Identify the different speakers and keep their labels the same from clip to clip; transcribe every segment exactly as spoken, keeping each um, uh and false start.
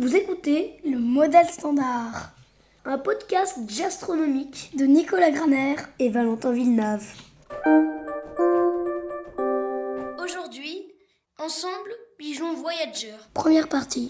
Speaker 1: Vous écoutez le Modèle Standard, un podcast gastronomique de Nicolas Graner et Valentin Villeneuve. Aujourd'hui, ensemble, pigeons voyageurs. Première partie.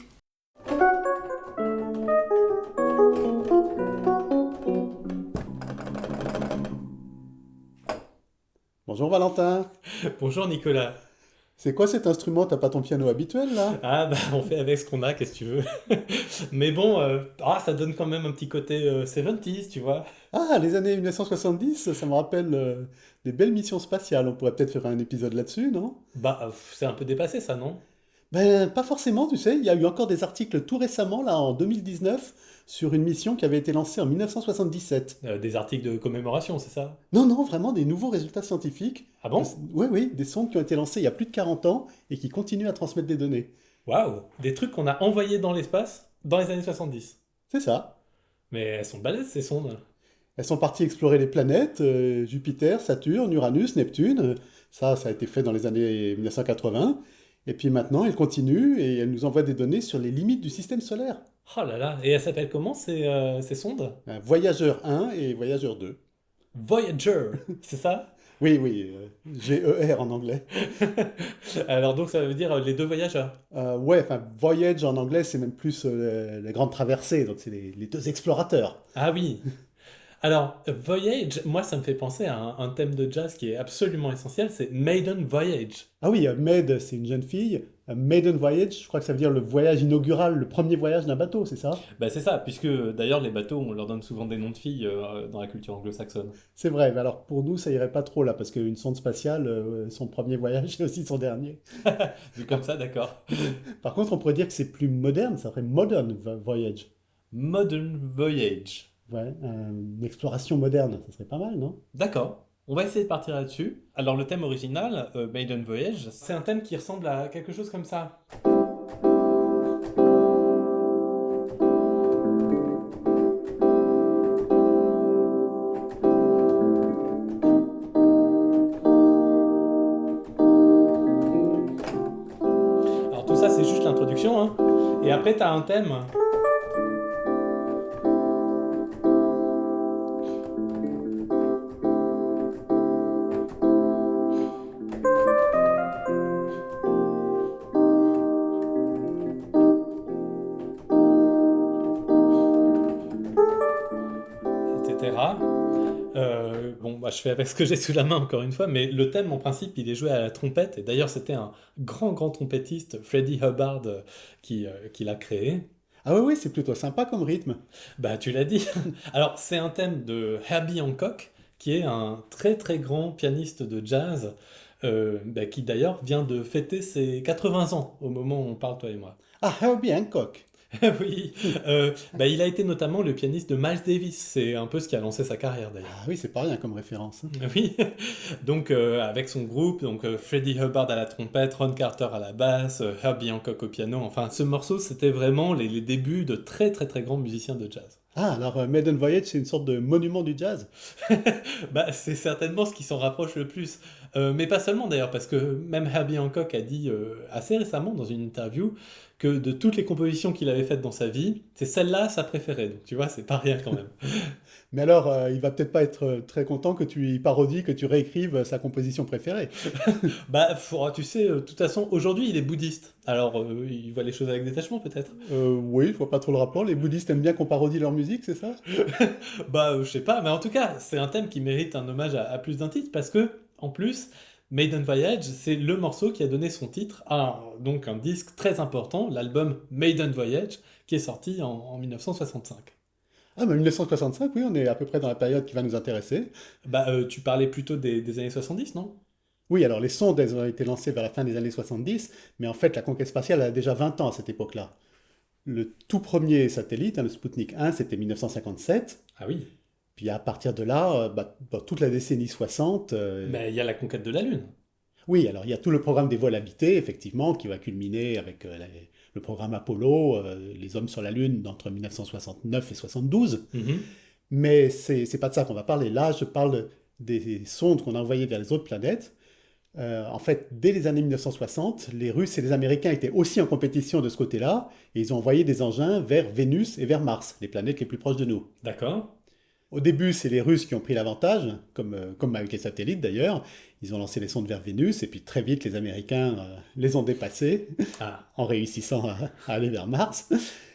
Speaker 2: Bonjour Valentin.
Speaker 3: Bonjour Nicolas.
Speaker 2: C'est quoi cet instrument? T'as pas ton piano habituel là?
Speaker 3: Ah bah on fait avec ce qu'on a, qu'est-ce que tu veux. Mais bon, euh, ah, ça donne quand même un petit côté euh, soixante-dix, tu vois.
Speaker 2: Ah, les années mille neuf cent soixante-dix, ça me rappelle euh, des belles missions spatiales. On pourrait peut-être faire un épisode là-dessus, non?
Speaker 3: Bah euh, c'est un peu dépassé ça, non?
Speaker 2: Ben, pas forcément, tu sais. Il y a eu encore des articles tout récemment, là, en deux mille dix-neuf, sur une mission qui avait été lancée en mille neuf cent soixante-dix-sept.
Speaker 3: Euh, des articles de commémoration, c'est ça?
Speaker 2: Non, non, vraiment des nouveaux résultats scientifiques.
Speaker 3: Ah
Speaker 2: De-
Speaker 3: bon?
Speaker 2: Oui, oui, des sondes qui ont été lancées il y a plus de quarante ans et qui continuent à transmettre des données.
Speaker 3: Waouh! Des trucs qu'on a envoyés dans l'espace dans les années soixante-dix.
Speaker 2: C'est ça.
Speaker 3: Mais elles sont balèzes ces sondes.
Speaker 2: Elles sont parties explorer les planètes, euh, Jupiter, Saturne, Uranus, Neptune. Euh, Ça, ça a été fait dans les années mille neuf cent quatre-vingts. Et puis maintenant, elles continuent et elles nous envoient des données sur les limites du système solaire.
Speaker 3: Oh là là, et elles s'appellent comment ces, euh, ces sondes?
Speaker 2: Euh, Voyageur un et Voyageur deux.
Speaker 3: Voyager, c'est ça?
Speaker 2: Oui, oui, euh, G E R en anglais.
Speaker 3: Alors donc ça veut dire euh, les deux voyageurs.
Speaker 2: Euh, ouais, enfin, Voyage en anglais, c'est même plus euh, la grande traversée, donc c'est les, les deux explorateurs.
Speaker 3: Ah oui. Alors, Voyage, moi, ça me fait penser à un, un thème de jazz qui est absolument essentiel, c'est Maiden Voyage.
Speaker 2: Ah oui, euh, Maid, c'est une jeune fille. Euh, Maiden Voyage, je crois que ça veut dire le voyage inaugural, le premier voyage d'un bateau, c'est ça?
Speaker 3: Bah, c'est ça, puisque d'ailleurs, les bateaux, on leur donne souvent des noms de filles euh, dans la culture anglo-saxonne.
Speaker 2: C'est vrai, mais alors pour nous, ça irait pas trop là, parce qu'une sonde spatiale, euh, son premier voyage, c'est aussi son dernier.
Speaker 3: Vu comme ça, d'accord.
Speaker 2: Par contre, on pourrait dire que c'est plus moderne, ça serait Modern Vo- Voyage.
Speaker 3: Modern Voyage.
Speaker 2: Ouais, euh, une exploration moderne, ça serait pas mal, non?
Speaker 3: D'accord. On va essayer de partir là-dessus. Alors, le thème original, euh, Maiden Voyage, c'est un thème qui ressemble à quelque chose comme ça. Alors, tout ça, c'est juste l'introduction, hein. Et après, t'as un thème. et cetera. Euh, bon, bah, je fais avec ce que j'ai sous la main encore une fois, mais le thème en principe il est joué à la trompette, et d'ailleurs c'était un grand grand trompettiste, Freddie Hubbard, euh, qui, euh, qui l'a créé.
Speaker 2: Ah oui, oui, c'est plutôt sympa comme rythme.
Speaker 3: Bah tu l'as dit. Alors c'est un thème de Herbie Hancock, qui est un très très grand pianiste de jazz, euh, bah, qui d'ailleurs vient de fêter ses quatre-vingts ans au moment où on parle toi et moi.
Speaker 2: Ah, Herbie Hancock.
Speaker 3: Oui, euh, bah, il a été notamment le pianiste de Miles Davis, c'est un peu ce qui a lancé sa carrière d'ailleurs.
Speaker 2: Ah oui, c'est pas rien comme référence, hein.
Speaker 3: Oui, donc euh, avec son groupe, donc euh, Freddie Hubbard à la trompette, Ron Carter à la basse, euh, Herbie Hancock au piano, enfin ce morceau c'était vraiment les, les débuts de très très très grands musiciens de jazz.
Speaker 2: Ah, alors euh, Maiden Voyage, c'est une sorte de monument du jazz.
Speaker 3: Bah c'est certainement ce qui s'en rapproche le plus. Euh, mais pas seulement d'ailleurs, parce que même Herbie Hancock a dit euh, assez récemment dans une interview que de toutes les compositions qu'il avait faites dans sa vie, c'est celle-là sa préférée, donc tu vois, c'est pas rien quand même.
Speaker 2: Mais alors, euh, il va peut-être pas être euh, très content que tu y parodies, que tu réécrives euh, sa composition préférée.
Speaker 3: Bah, faut- tu sais, euh, de toute façon, aujourd'hui il est bouddhiste, alors euh, il voit les choses avec détachement peut-être.
Speaker 2: Euh, oui, je vois pas trop le rapport. Les bouddhistes aiment bien qu'on parodie leur musique, c'est ça?
Speaker 3: Bah, euh, je sais pas, mais en tout cas, c'est un thème qui mérite un hommage à, à plus d'un titre parce que, en plus, Maiden Voyage, c'est le morceau qui a donné son titre à un- donc un disque très important, l'album Maiden Voyage, qui est sorti en, en mille neuf cent soixante-cinq.
Speaker 2: Ah, mais mille neuf cent soixante-cinq, oui, on est à peu près dans la période qui va nous intéresser.
Speaker 3: Bah, euh, tu parlais plutôt des, des années soixante-dix, non?
Speaker 2: Oui, alors les sondes, elles ont été lancées vers la fin des années soixante-dix, mais en fait, la conquête spatiale a déjà vingt ans à cette époque-là. Le tout premier satellite, hein, le Sputnik un, c'était mille neuf cent cinquante-sept.
Speaker 3: Ah oui,
Speaker 2: Puis à partir de là, euh, bah, dans toute la décennie soixante, euh,
Speaker 3: mais il y a la conquête de la Lune.
Speaker 2: oui, alors il y a tout le programme des vols habités, effectivement, qui va culminer avec euh, la- le programme Apollo, euh, les hommes sur la Lune, entre mille neuf cent soixante-neuf et soixante-douze.
Speaker 3: Mhm.
Speaker 2: Mais c'est c'est pas de ça qu'on va parler. Là, je parle des sondes qu'on a envoyées vers les autres planètes. Euh, en fait, dès les années mille neuf cent soixante, les Russes et les Américains étaient aussi en compétition de ce côté-là, et ils ont envoyé des engins vers Vénus et vers Mars, les planètes les plus proches de nous.
Speaker 3: D'accord.
Speaker 2: Au début, c'est les Russes qui ont pris l'avantage, comme, euh, comme avec les satellites d'ailleurs. Ils ont lancé les sondes vers Vénus, et puis très vite, les Américains euh, les ont dépassés,
Speaker 3: Ah,
Speaker 2: en réussissant à, à aller vers Mars.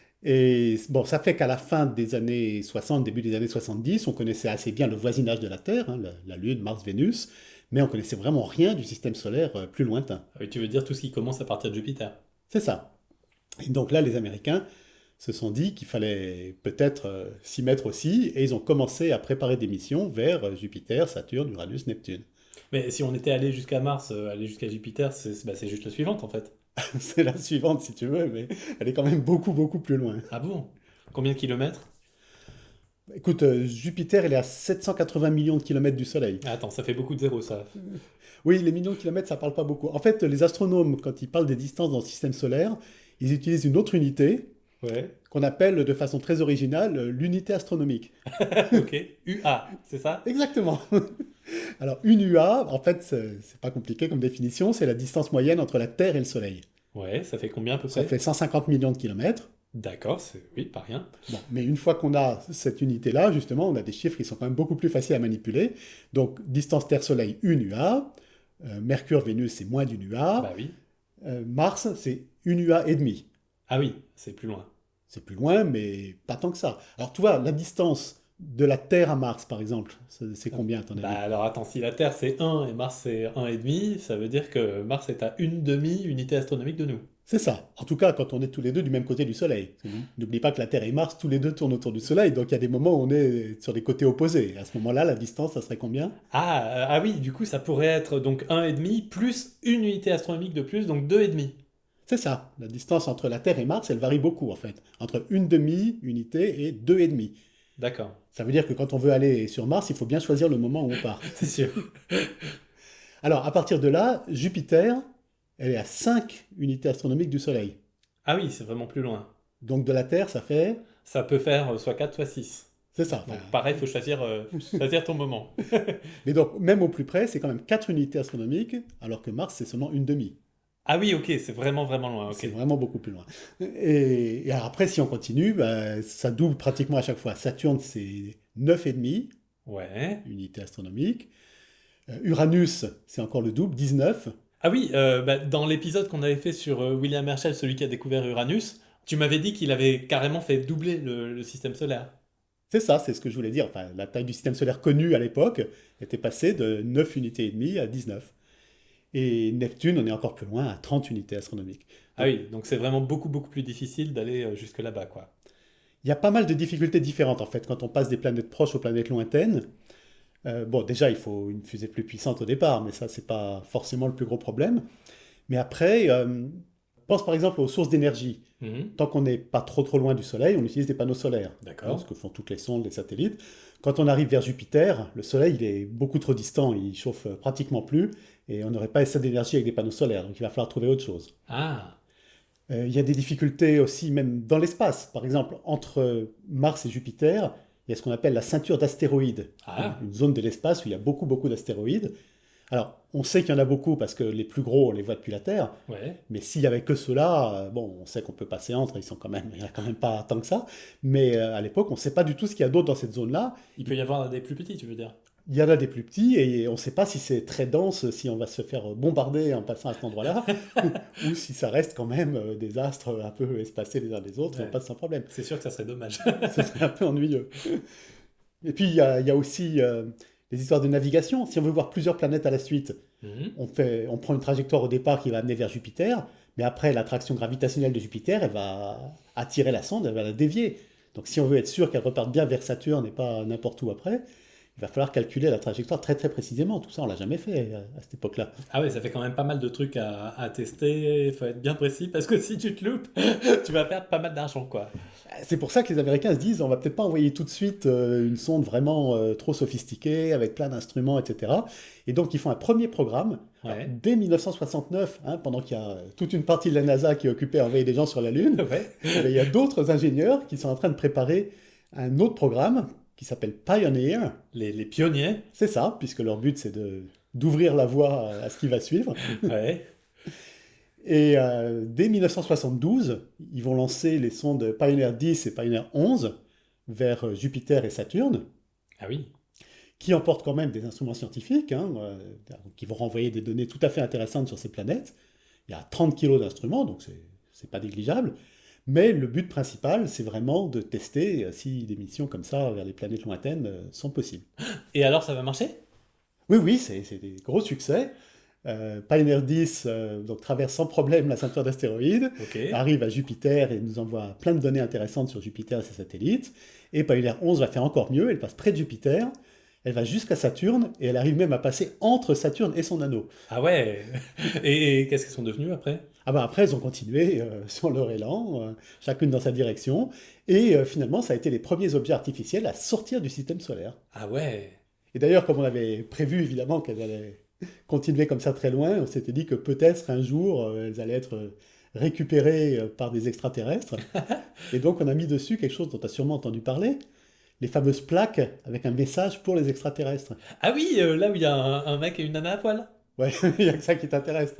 Speaker 2: Et bon, ça fait qu'à la fin des années soixante, début des années soixante-dix, on connaissait assez bien le voisinage de la Terre, hein, la, la Lune, Mars, Vénus, mais on connaissait vraiment rien du système solaire euh, plus lointain.
Speaker 3: oui, tu veux dire tout ce qui commence à partir de Jupiter.
Speaker 2: C'est ça. Et donc là, les Américains se sont dit qu'il fallait peut-être euh, s'y mettre aussi, et ils ont commencé à préparer des missions vers euh, Jupiter, Saturne, Uranus, Neptune.
Speaker 3: Mais si on était allé jusqu'à Mars, euh, aller jusqu'à Jupiter, c'est c'est- bah, c'est juste la suivante en fait.
Speaker 2: C'est la suivante si tu veux, mais elle est quand même beaucoup, beaucoup plus loin.
Speaker 3: Ah bon? Combien de kilomètres?
Speaker 2: Écoute, euh, Jupiter, elle est à sept cent quatre-vingts millions de kilomètres du Soleil.
Speaker 3: Ah, attends, ça fait beaucoup de zéros ça.
Speaker 2: Oui, les millions de kilomètres, ça parle pas beaucoup. En fait, les astronomes, quand ils parlent des distances dans le système solaire, ils utilisent une autre unité
Speaker 3: Ouais.
Speaker 2: qu'on appelle de façon très originale euh, l'unité astronomique.
Speaker 3: Ok. U A, c'est ça?
Speaker 2: Exactement. Alors, une U A, en fait, c'est c'est pas compliqué comme définition, c'est la distance moyenne entre la Terre et le Soleil.
Speaker 3: Ouais, ça fait combien à peu
Speaker 2: Ça
Speaker 3: près?
Speaker 2: fait cent cinquante millions de kilomètres.
Speaker 3: D'accord, c'est oui, pas rien.
Speaker 2: Bon, mais une fois qu'on a cette unité-là, justement, on a des chiffres qui sont quand même beaucoup plus faciles à manipuler. Donc, distance Terre-Soleil, une U A. Euh, Mercure, Vénus, c'est moins d'une U A.
Speaker 3: Bah oui.
Speaker 2: Euh, Mars, c'est une U A et demi.
Speaker 3: Ah oui, c'est plus loin.
Speaker 2: C'est plus loin, mais pas tant que ça. Alors, tu vois, la distance de la Terre à Mars, par exemple, c'est c'est combien, à ton avis?
Speaker 3: Bah alors attends, si la Terre c'est un et Mars c'est un virgule cinq, ça veut dire que Mars est à une demi-unité astronomique de nous.
Speaker 2: C'est ça. En tout cas, quand on est tous les deux du même côté du Soleil. N'oublie pas que la Terre et Mars, tous les deux tournent autour du Soleil, donc il y a des moments où on est sur les côtés opposés. À ce moment-là, la distance, ça serait combien?
Speaker 3: Ah, euh, ah oui, du coup ça pourrait être donc un virgule cinq plus une unité astronomique de plus, donc deux virgule cinq.
Speaker 2: C'est ça. La distance entre la Terre et Mars, elle varie beaucoup, en fait. Entre une demi-unité et deux et demi.
Speaker 3: D'accord,
Speaker 2: Ça veut dire que quand on veut aller sur Mars, il faut bien choisir le moment où on part.
Speaker 3: c'est sûr.
Speaker 2: Alors, à partir de là, Jupiter, elle est à cinq unités astronomiques du Soleil.
Speaker 3: Ah oui, c'est vraiment plus loin.
Speaker 2: Donc de la Terre, ça fait...
Speaker 3: Ça peut faire euh, soit quatre, soit six.
Speaker 2: C'est ça.
Speaker 3: Donc
Speaker 2: Enfin,
Speaker 3: pareil, il faut choisir, euh, choisir ton moment.
Speaker 2: mais donc, même au plus près, c'est quand même quatre unités astronomiques, alors que Mars, c'est seulement une demi.
Speaker 3: Ah oui, ok, c'est vraiment vraiment loin,
Speaker 2: C'est
Speaker 3: ok.
Speaker 2: vraiment beaucoup plus loin. Et, et alors après, si on continue, bah, ça double pratiquement à chaque fois. Saturne, c'est neuf virgule cinq
Speaker 3: Ouais.
Speaker 2: unités astronomiques. Euh, Uranus, c'est encore le double, dix-neuf.
Speaker 3: Ah oui, euh, bah, dans l'épisode qu'on avait fait sur euh, William Herschel, celui qui a découvert Uranus, tu m'avais dit qu'il avait carrément fait doubler le, le système solaire.
Speaker 2: C'est ça, c'est ce que je voulais dire. Enfin, la taille du système solaire connu à l'époque était passée de neuf unités et demie à dix-neuf. Et Neptune, on est encore plus loin, à trente unités astronomiques.
Speaker 3: Ah oui, donc c'est vraiment beaucoup beaucoup plus difficile d'aller euh, jusque là-bas, quoi.
Speaker 2: Il y a pas mal de difficultés différentes en fait quand on passe des planètes proches aux planètes lointaines. Euh, bon, déjà, il faut une fusée plus puissante au départ, mais ça, c'est pas forcément le plus gros problème. Mais après, euh, pense par exemple aux sources d'énergie.
Speaker 3: Mhm.
Speaker 2: Tant qu'on n'est pas trop trop loin du Soleil, on utilise des panneaux solaires.
Speaker 3: D'accord.
Speaker 2: Ce que font toutes les sondes, les satellites. Quand on arrive vers Jupiter, le Soleil il est beaucoup trop distant, il chauffe pratiquement plus, et on n'aurait pas assez d'énergie avec des panneaux solaires, donc il va falloir trouver autre chose.
Speaker 3: Ah,
Speaker 2: Euh, il y a des difficultés aussi, même dans l'espace. Par exemple, entre Mars et Jupiter, il y a ce qu'on appelle la ceinture d'astéroïdes.
Speaker 3: Ah.
Speaker 2: Une zone de l'espace où il y a beaucoup, beaucoup d'astéroïdes. Alors, on sait qu'il y en a beaucoup parce que les plus gros, on les voit depuis la Terre.
Speaker 3: ouais.
Speaker 2: Mais s'il y avait que ceux-là, euh, bon, on sait qu'on peut passer entre, ils sont quand même, il n'y en a quand même pas tant que ça. Mais euh, à l'époque, on ne sait pas du tout ce qu'il y a d'autre dans cette zone-là.
Speaker 3: Il peut y avoir des plus petits, tu veux dire?
Speaker 2: Il y en a des plus petits et on ne sait pas si c'est très dense, si on va se faire bombarder en passant à cet endroit-là, ou si ça reste quand même euh, des astres un peu espacés les uns des autres, et
Speaker 3: Ouais.
Speaker 2: on passe sans problème.
Speaker 3: C'est sûr que ça serait dommage.
Speaker 2: Ce serait un peu ennuyeux. Et puis, il y a, il y a aussi euh, les histoires de navigation. Si on veut voir plusieurs planètes à la suite,
Speaker 3: Mhm.
Speaker 2: on, fait, on prend une trajectoire au départ qui va amener vers Jupiter, mais après, l'attraction gravitationnelle de Jupiter, elle va attirer la sonde, elle va la dévier. Donc, si on veut être sûr qu'elle reparte bien vers Saturne et pas n'importe où après, il va falloir calculer la trajectoire très très précisément. Tout ça, on l'a jamais fait à, à cette époque-là.
Speaker 3: Ah ouais, ça fait quand même pas mal de trucs à, à tester. Il faut être bien précis parce que si tu te loupes, tu vas perdre pas mal d'argent, quoi.
Speaker 2: C'est pour ça que les Américains se disent on va peut-être pas envoyer tout de suite euh, une sonde vraiment euh, trop sophistiquée, avec plein d'instruments, et cetera. Et donc, ils font un premier programme.
Speaker 3: Ouais.
Speaker 2: Alors, dès mille neuf cent soixante-neuf, hein, pendant qu'il y a toute une partie de la NASA qui est occupée à envoyer des gens sur la Lune,
Speaker 3: Ouais.
Speaker 2: mais il y a d'autres ingénieurs qui sont en train de préparer un autre programme qui s'appelle Pioneer.
Speaker 3: Les, les pionniers.
Speaker 2: C'est ça, puisque leur but c'est de d'ouvrir la voie à, à ce qui va suivre.
Speaker 3: Ouais.
Speaker 2: Et euh, dès mille neuf cent soixante-douze, ils vont lancer les sondes Pioneer dix et Pioneer onze vers Jupiter et Saturne,
Speaker 3: Ah oui.
Speaker 2: qui emportent quand même des instruments scientifiques, hein, euh, qui vont renvoyer des données tout à fait intéressantes sur ces planètes. Il y a trente kilos d'instruments, donc c'est, c'est pas négligeable. Mais le but principal, c'est vraiment de tester euh, si des missions comme ça vers les planètes lointaines euh, sont possibles.
Speaker 3: Et alors, ça va marcher?
Speaker 2: Oui, oui, c'est, c'est des gros succès. Euh, Pioneer dix euh, donc, traverse sans problème la ceinture d'astéroïdes,
Speaker 3: Ok.
Speaker 2: arrive à Jupiter et nous envoie plein de données intéressantes sur Jupiter et ses satellites. Et Pioneer onze va faire encore mieux, elle passe près de Jupiter, elle va jusqu'à Saturne, et elle arrive même à passer entre Saturne et son anneau.
Speaker 3: Ah ouais. Et, et qu'est-ce qu'ils sont devenus après?
Speaker 2: Ah ben après, elles ont continué euh, sur leur élan, euh, chacune dans sa direction, et euh, finalement, ça a été les premiers objets artificiels à sortir du système solaire.
Speaker 3: Ah ouais.
Speaker 2: Et d'ailleurs, comme on avait prévu évidemment qu'elles allaient continuer comme ça très loin, on s'était dit que peut-être un jour, euh, elles allaient être euh, récupérées euh, par des extraterrestres. Et donc, on a mis dessus quelque chose dont tu as sûrement entendu parler, les fameuses plaques avec un message pour les extraterrestres.
Speaker 3: Ah oui, euh, là où il y a un, un mec et une nana à poil.
Speaker 2: Ouais, il n'y a que ça qui t'intéresse.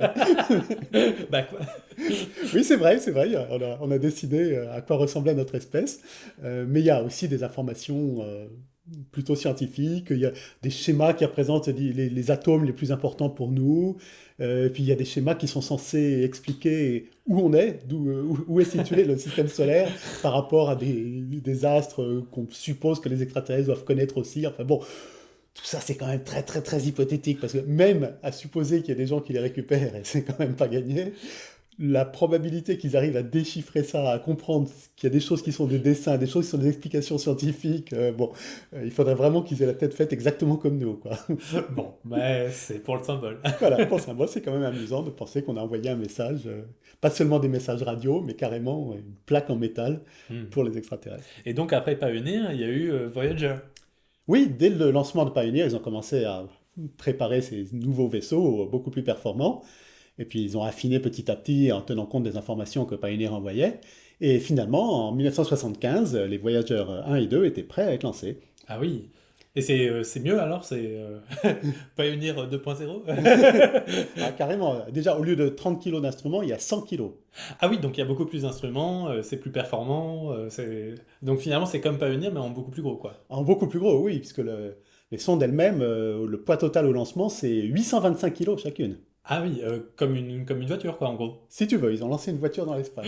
Speaker 3: Bah quoi?
Speaker 2: Oui, c'est vrai, c'est vrai. On a, on a décidé euh, à quoi ressemblait notre espèce. Euh, mais il y a aussi des informations euh, plutôt scientifiques. Il y a des schémas qui représentent les, les- les atomes les plus importants pour nous. Euh, et puis il y a des schémas qui sont censés expliquer où on est, d'où, euh, où, où est situé le système solaire par rapport à des, des astres euh, qu'on suppose que les extraterrestres doivent connaître aussi. Enfin bon. Tout ça, c'est quand même très, très, très hypothétique, parce que même à supposer qu'il y a des gens qui les récupèrent, et c'est quand même pas gagné, la probabilité qu'ils arrivent à déchiffrer ça, à comprendre qu'il y a des choses qui sont des dessins, des choses qui sont des explications scientifiques, euh, bon, euh, il faudrait vraiment qu'ils aient la tête faite exactement comme nous, quoi.
Speaker 3: Bon, mais c'est pour le symbole.
Speaker 2: Voilà, pour ça, moi, c'est quand même amusant de penser qu'on a envoyé un message, euh, pas seulement des messages radio, mais carrément une plaque en métal
Speaker 3: Hmm.
Speaker 2: pour les extraterrestres.
Speaker 3: Et donc après Pioneer, il y a eu euh, Voyager.
Speaker 2: Oui, dès le lancement de Pioneer, ils ont commencé à préparer ces nouveaux vaisseaux euh, beaucoup plus performants. Et puis ils ont affiné petit à petit en tenant compte des informations que Pioneer envoyait. Et finalement, en mille neuf cent soixante-quinze, les Voyager un et deux étaient prêts à être lancés.
Speaker 3: Ah oui. Et c'est euh, c'est mieux alors? C'est euh, Pioneer deux point zéro?
Speaker 2: Ah, carrément, déjà au lieu de trente kilos d'instruments, il y a cent kilos.
Speaker 3: Ah oui, donc il y a beaucoup plus d'instruments, euh, c'est plus performant. euh, c'est... Donc finalement, c'est comme Pioneer, mais en beaucoup plus gros, quoi.
Speaker 2: En beaucoup plus gros, oui, puisque le- les sondes elles-mêmes, euh, le poids total au lancement, c'est huit cent vingt-cinq kilos chacune.
Speaker 3: Ah oui, euh, comme une, comme une voiture, quoi, en gros.
Speaker 2: Si tu veux, ils ont lancé une voiture dans l'espace.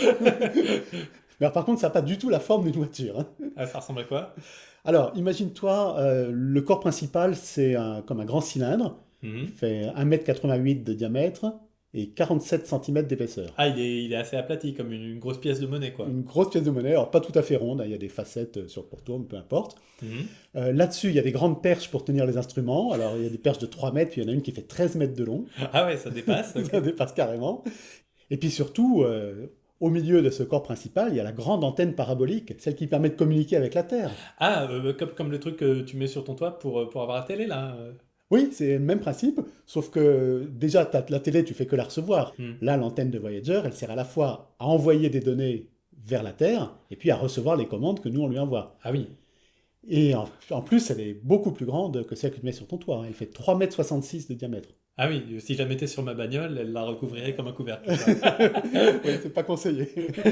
Speaker 2: Mais alors, par contre, ça n'a pas du tout la forme d'une voiture, hein.
Speaker 3: Ah, ça ressemble à quoi?
Speaker 2: Alors, imagine-toi, euh, le corps principal, c'est un- comme un grand cylindre. Il
Speaker 3: Mhm.
Speaker 2: fait un mètre quatre-vingt-huit de diamètre et quarante-sept centimètres d'épaisseur.
Speaker 3: Ah, il est, il est assez aplati, comme une, une grosse pièce de monnaie, quoi.
Speaker 2: Une grosse pièce de monnaie, alors pas tout à fait ronde, hein, il y a des facettes euh, sur le pourtour, mais peu importe.
Speaker 3: Mhm.
Speaker 2: Euh, là-dessus, il y a des grandes perches pour tenir les instruments. Alors, il y a des perches de trois mètres, puis il y en a une qui fait treize mètres de long.
Speaker 3: Ah ouais, ça dépasse. ok.
Speaker 2: Ça dépasse carrément. Et puis surtout, euh, au milieu de ce corps principal, il y a la grande antenne parabolique, celle qui permet de communiquer avec la Terre.
Speaker 3: Ah, euh, comme, comme le truc que tu mets sur ton toit pour, euh, pour avoir la télé, là. euh.
Speaker 2: Oui, c'est le même principe, sauf que déjà, t'as- la télé, tu fais que la recevoir.
Speaker 3: Hmm.
Speaker 2: Là, l'antenne de Voyager, elle sert à la fois à envoyer des données vers la Terre, et puis à recevoir les commandes que nous, on lui envoie.
Speaker 3: Ah oui.
Speaker 2: Et en, en plus, elle est beaucoup plus grande que celle que tu mets sur ton toit, hein. Elle fait trois mètres soixante-six de diamètre.
Speaker 3: Ah oui, euh, si je la mettais sur ma bagnole, elle la recouvrirait comme un couvercle. quoi.
Speaker 2: Oui, c'est pas conseillé.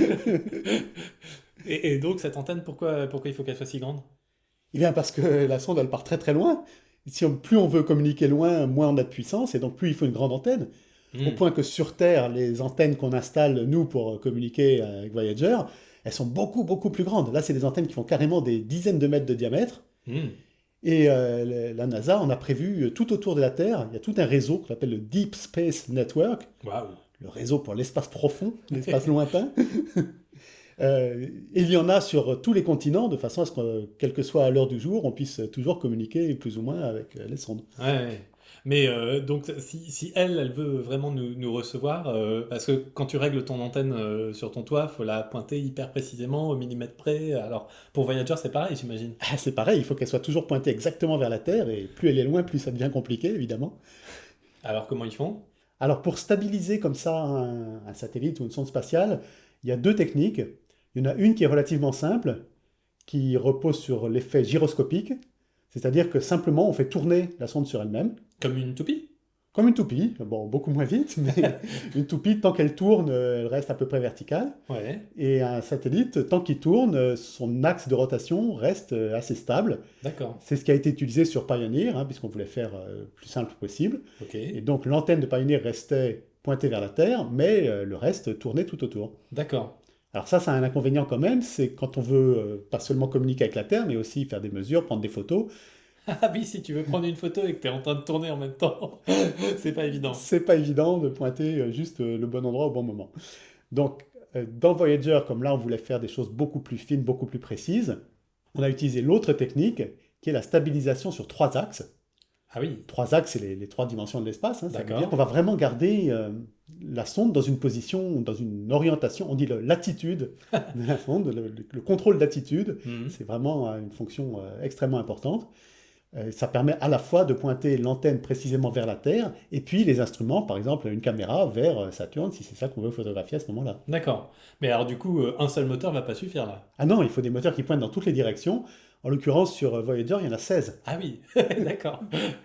Speaker 3: Et, et donc, cette antenne, pourquoi, pourquoi il faut qu'elle soit si grande?
Speaker 2: Eh bien, parce que la sonde, elle part très très loin. Si on- plus on veut communiquer loin, moins on a de puissance, et donc plus il faut une grande antenne. Au
Speaker 3: Hmm.
Speaker 2: point que sur Terre, les antennes qu'on installe, nous, pour communiquer avec Voyager, elles sont beaucoup, beaucoup plus grandes. Là, c'est des antennes qui font carrément des dizaines de mètres de diamètre.
Speaker 3: Hmm.
Speaker 2: Et euh, le- la NASA en a prévu euh, tout autour de la Terre, il y a tout un réseau qu'on appelle le Deep Space Network,
Speaker 3: Waouh.
Speaker 2: le réseau pour l'espace profond, l'espace lointain. Euh, et il y en a sur tous les continents, de façon à ce que, quelle que soit l'heure du jour, on puisse toujours communiquer plus ou moins avec euh, les sondes.
Speaker 3: Ouais, ouais. Mais euh, donc, si, si elle, elle veut vraiment nous, nous recevoir, euh, parce que quand tu règles ton antenne euh, sur ton toit, faut la pointer hyper précisément, au millimètre près. Alors, pour Voyager, c'est pareil, j'imagine.
Speaker 2: Ah, c'est pareil, il faut qu'elle soit toujours pointée exactement vers la Terre, et plus elle est loin, plus ça devient compliqué, évidemment.
Speaker 3: Alors, comment ils font?
Speaker 2: Alors pour stabiliser comme ça un, un satellite ou une sonde spatiale, il y a deux techniques. Il y en a une qui est relativement simple, qui repose sur l'effet gyroscopique, c'est-à-dire que simplement on fait tourner la sonde sur elle-même.
Speaker 3: Comme une toupie?
Speaker 2: Comme une toupie, bon, beaucoup moins vite, mais une toupie, tant qu'elle tourne, euh, elle reste à peu près verticale.
Speaker 3: Ouais,
Speaker 2: Et un satellite, tant qu'il tourne, euh, son axe de rotation reste euh, assez stable.
Speaker 3: d'accord.
Speaker 2: C'est ce qui a été utilisé sur Pioneer, hein, puisqu'on voulait faire euh, le plus simple possible.
Speaker 3: Ok,
Speaker 2: Et donc l'antenne de Pioneer restait pointée vers la Terre, mais euh, le reste tournait tout autour.
Speaker 3: d'accord.
Speaker 2: Alors ça, c'est un inconvénient quand même, c'est quand on veut euh, pas seulement communiquer avec la Terre, mais aussi faire des mesures, prendre des photos.
Speaker 3: Ah oui, si tu veux prendre une photo et que tu es en train de tourner en même temps, c'est pas évident.
Speaker 2: C'est pas évident de pointer euh, juste euh, le bon endroit au bon moment. Donc euh, dans Voyager, comme là on voulait faire des choses beaucoup plus fines, beaucoup plus précises, on a utilisé l'autre technique qui est la stabilisation sur trois axes.
Speaker 3: Ah oui,
Speaker 2: Trois axes, c'est les, les trois dimensions de l'espace, hein. Ça veut
Speaker 3: d'accord.
Speaker 2: dire qu'on va vraiment garder euh, la sonde dans une position, dans une orientation, on dit le- l'attitude de la sonde, le, le- le contrôle d'attitude,
Speaker 3: Mhm.
Speaker 2: c'est vraiment euh, une fonction euh, extrêmement importante. Euh, ça permet à la fois de pointer l'antenne précisément vers la Terre, et puis les instruments, par exemple une caméra, vers euh, Saturne, si c'est ça qu'on veut photographier à ce moment-là.
Speaker 3: D'accord. Mais alors du coup, euh, un seul moteur va pas suffire là.
Speaker 2: Ah non, il faut des moteurs qui pointent dans toutes les directions. En l'occurrence, sur euh, Voyager, il y en a seize.
Speaker 3: Ah oui, d'accord.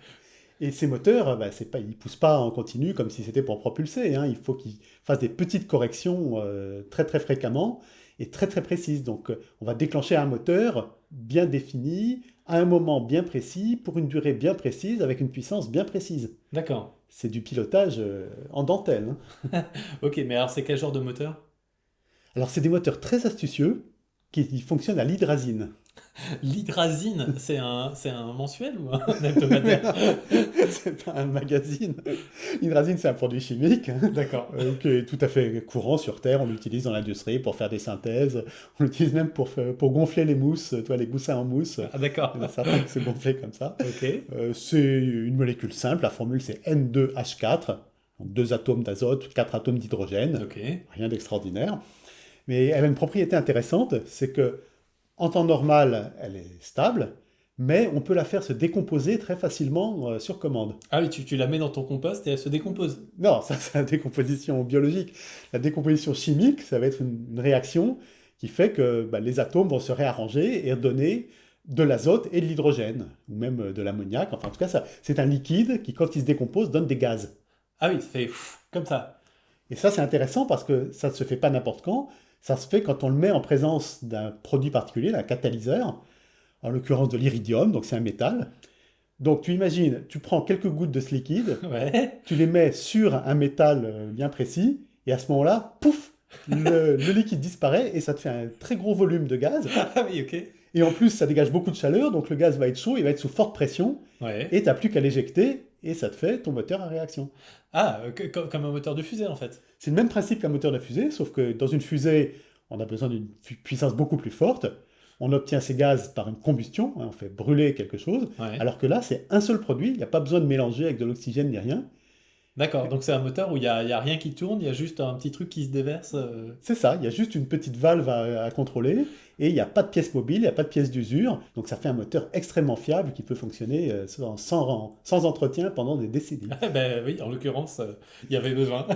Speaker 2: Et ces moteurs, euh, bah, c'est pas, ils ne poussent pas en continu comme si c'était pour propulser, hein. Il faut qu'ils fassent des petites corrections euh, très très fréquemment et très très précises. Donc euh, on va déclencher un moteur bien défini, à un moment bien précis, pour une durée bien précise, avec une puissance bien précise.
Speaker 3: D'accord.
Speaker 2: C'est du pilotage euh, en dentelle, hein.
Speaker 3: Ok, mais alors c'est quel genre de moteur?
Speaker 2: Alors c'est des moteurs très astucieux qui qui fonctionnent à l'hydrazine.
Speaker 3: L'hydrazine, c'est un, c'est un mensuel ou un
Speaker 2: Mais
Speaker 3: hebdomadaire?
Speaker 2: non, c'est pas un magazine. L'hydrazine, c'est un produit chimique, hein,
Speaker 3: D'accord.
Speaker 2: euh, qui est tout à fait courant sur Terre. On l'utilise dans l'industrie pour faire des synthèses. On l'utilise même pour, fa- pour gonfler les mousses, toi, les goussins en mousse.
Speaker 3: Ah d'accord.
Speaker 2: Il y en a certains qui se gonfler comme ça.
Speaker 3: Ok.
Speaker 2: Euh, c'est une molécule simple. La formule, c'est N deux H quatre. Donc deux atomes d'azote, quatre atomes d'hydrogène.
Speaker 3: Ok.
Speaker 2: Rien d'extraordinaire. Mais elle a une propriété intéressante, c'est que en temps normal, elle est stable, mais on peut la faire se décomposer très facilement euh, sur commande.
Speaker 3: Ah oui, tu, tu la mets dans ton compost et elle se décompose.
Speaker 2: Non, ça c'est la décomposition biologique. La décomposition chimique, ça va être une, une réaction qui fait que bah, les atomes vont se réarranger et donner de l'azote et de l'hydrogène, ou même euh, de l'ammoniac. Enfin, en tout cas, ça, c'est un liquide qui, quand il se décompose, donne des gaz.
Speaker 3: Ah oui, ça fait pfff, comme ça.
Speaker 2: Et ça, c'est intéressant parce que ça ne se fait pas n'importe quand. Ça se fait quand on le met en présence d'un produit particulier, d'un catalyseur, en l'occurrence de l'iridium, donc c'est un métal. Donc tu imagines, tu prends quelques gouttes de ce liquide,
Speaker 3: Ouais.
Speaker 2: tu les mets sur un métal euh, bien précis, et à ce moment-là, pouf, le, le liquide disparaît et ça te fait un très gros volume de gaz.
Speaker 3: Ah oui, ok.
Speaker 2: Et en plus, ça dégage beaucoup de chaleur, donc le gaz va être chaud, il va être sous forte pression,
Speaker 3: Ouais.
Speaker 2: et tu n'as plus qu'à l'éjecter, et ça te fait ton moteur à réaction.
Speaker 3: Ah, euh, que- comme, comme un moteur de fusée en fait.
Speaker 2: C'est le même principe qu'un moteur de fusée, sauf que dans une fusée, on a besoin d'une pu- puissance beaucoup plus forte. On obtient ces gaz par une combustion, hein, on fait brûler quelque chose,
Speaker 3: Ouais.
Speaker 2: alors que là, c'est un seul produit, il n'y a pas besoin de mélanger avec de l'oxygène ni rien.
Speaker 3: D'accord, donc c'est un moteur où il n'y a, il y a rien qui tourne, il y a juste un petit truc qui se déverse. euh.
Speaker 2: C'est ça, il y a juste une petite valve à, à contrôler, et il n'y a pas de pièce mobile, il n'y a pas de pièce d'usure, donc ça fait un moteur extrêmement fiable qui peut fonctionner euh, sans, sans, sans entretien pendant des décennies.
Speaker 3: Ben oui, en l'occurrence, euh, il y avait besoin.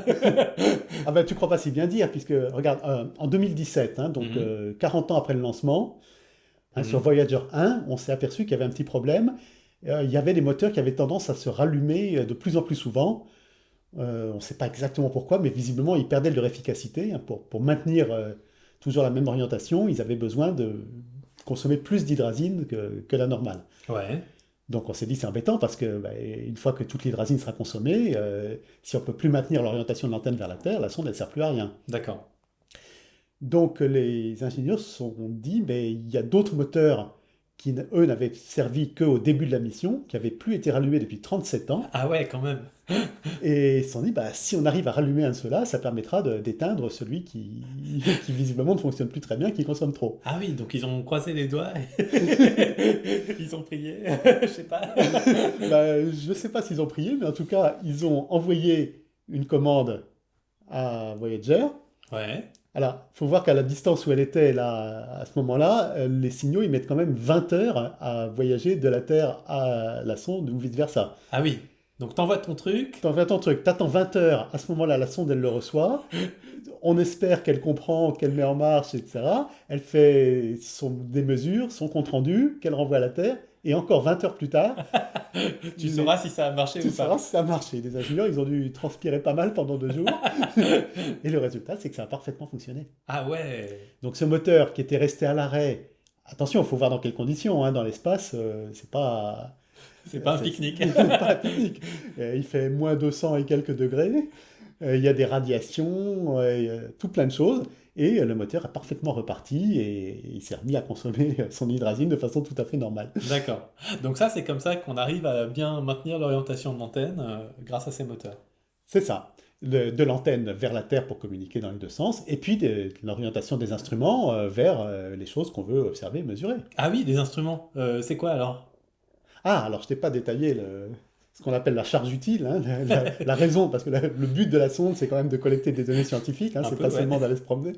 Speaker 2: Ah ben tu crois pas si bien dire, puisque regarde, euh, en deux mille dix-sept, hein, donc
Speaker 3: Mhm.
Speaker 2: euh, quarante ans après le lancement, hein,
Speaker 3: Mhm.
Speaker 2: sur Voyager un, on s'est aperçu qu'il y avait un petit problème. Euh, il y avait des moteurs qui avaient tendance à se rallumer euh, de plus en plus souvent. Euh, on ne sait pas exactement pourquoi, mais visiblement ils perdaient de leur efficacité, hein. Pour, pour maintenir euh, toujours la même orientation, ils avaient besoin de consommer plus d'hydrazine que, que la normale.
Speaker 3: Ouais.
Speaker 2: Donc on s'est dit c'est embêtant parce que bah, une fois que toute l'hydrazine sera consommée, euh, si on ne peut plus maintenir l'orientation de l'antenne vers la Terre, la sonde elle ne sert plus à rien.
Speaker 3: D'accord.
Speaker 2: Donc les ingénieurs se sont dit, mais il y a d'autres moteurs qui, eux, n'avaient servi qu'au début de la mission, qui n'avaient plus été rallumés depuis trente-sept ans,
Speaker 3: Ah ouais, quand même.
Speaker 2: et ils se sont dit, bah, si on arrive à rallumer un de ceux-là, ça permettra de- d'éteindre celui qui, qui visiblement ne fonctionne plus très bien, qui consomme trop.
Speaker 3: Ah oui, donc ils ont croisé les doigts. et Ils ont prié. Je sais pas.
Speaker 2: Bah, je ne sais pas s'ils ont prié, mais en tout cas, ils ont envoyé une commande à Voyager.
Speaker 3: Ouais.
Speaker 2: Alors, il faut voir qu'à la distance où elle était là, à ce moment-là, euh, les signaux, ils mettent quand même vingt heures à voyager de la Terre à la sonde ou vice-versa.
Speaker 3: Ah oui. Donc t'envoies ton truc.
Speaker 2: T'en fais ton truc, t'attends vingt heures, à ce moment-là, la sonde, elle le reçoit. On espère qu'elle comprend, qu'elle met en marche, et cetera. Elle fait son, des mesures, son compte-rendu, qu'elle renvoie à la Terre, et encore vingt heures plus tard,
Speaker 3: Tu
Speaker 2: les-
Speaker 3: sauras si ça a marché
Speaker 2: tu
Speaker 3: ou pas.
Speaker 2: sauras si ça a marché. Les ingénieurs, ils ont dû transpirer pas mal pendant deux jours, et le résultat, c'est que ça a parfaitement fonctionné.
Speaker 3: Ah ouais.
Speaker 2: Donc ce moteur qui était resté à l'arrêt, attention, il faut voir dans quelles conditions, hein, dans l'espace, euh, c'est pas...
Speaker 3: C'est pas un
Speaker 2: c'est-
Speaker 3: pique-nique.
Speaker 2: c'est pas un pique-nique. Euh, il fait moins deux cents et quelques degrés, euh, il y a des radiations, euh, il y a tout plein de choses, et euh, le moteur est parfaitement reparti, et il s'est remis à consommer son hydrazine de façon tout à fait normale.
Speaker 3: D'accord. Donc ça, c'est comme ça qu'on arrive à bien maintenir l'orientation de l'antenne euh, grâce à ces moteurs.
Speaker 2: C'est ça. Le- de l'antenne vers la Terre pour communiquer dans les deux sens, et puis de, l'orientation des instruments euh, vers euh, les choses qu'on veut observer et mesurer.
Speaker 3: Ah oui, les instruments. Euh, c'est quoi alors?
Speaker 2: Ah, alors je t'ai pas détaillé le- ce qu'on appelle la charge utile, hein, la, la- la raison, parce que la- le but de la sonde, c'est quand même de collecter des données scientifiques, hein,
Speaker 3: Un
Speaker 2: c'est
Speaker 3: peu,
Speaker 2: pas
Speaker 3: ouais.
Speaker 2: seulement d'aller se promener.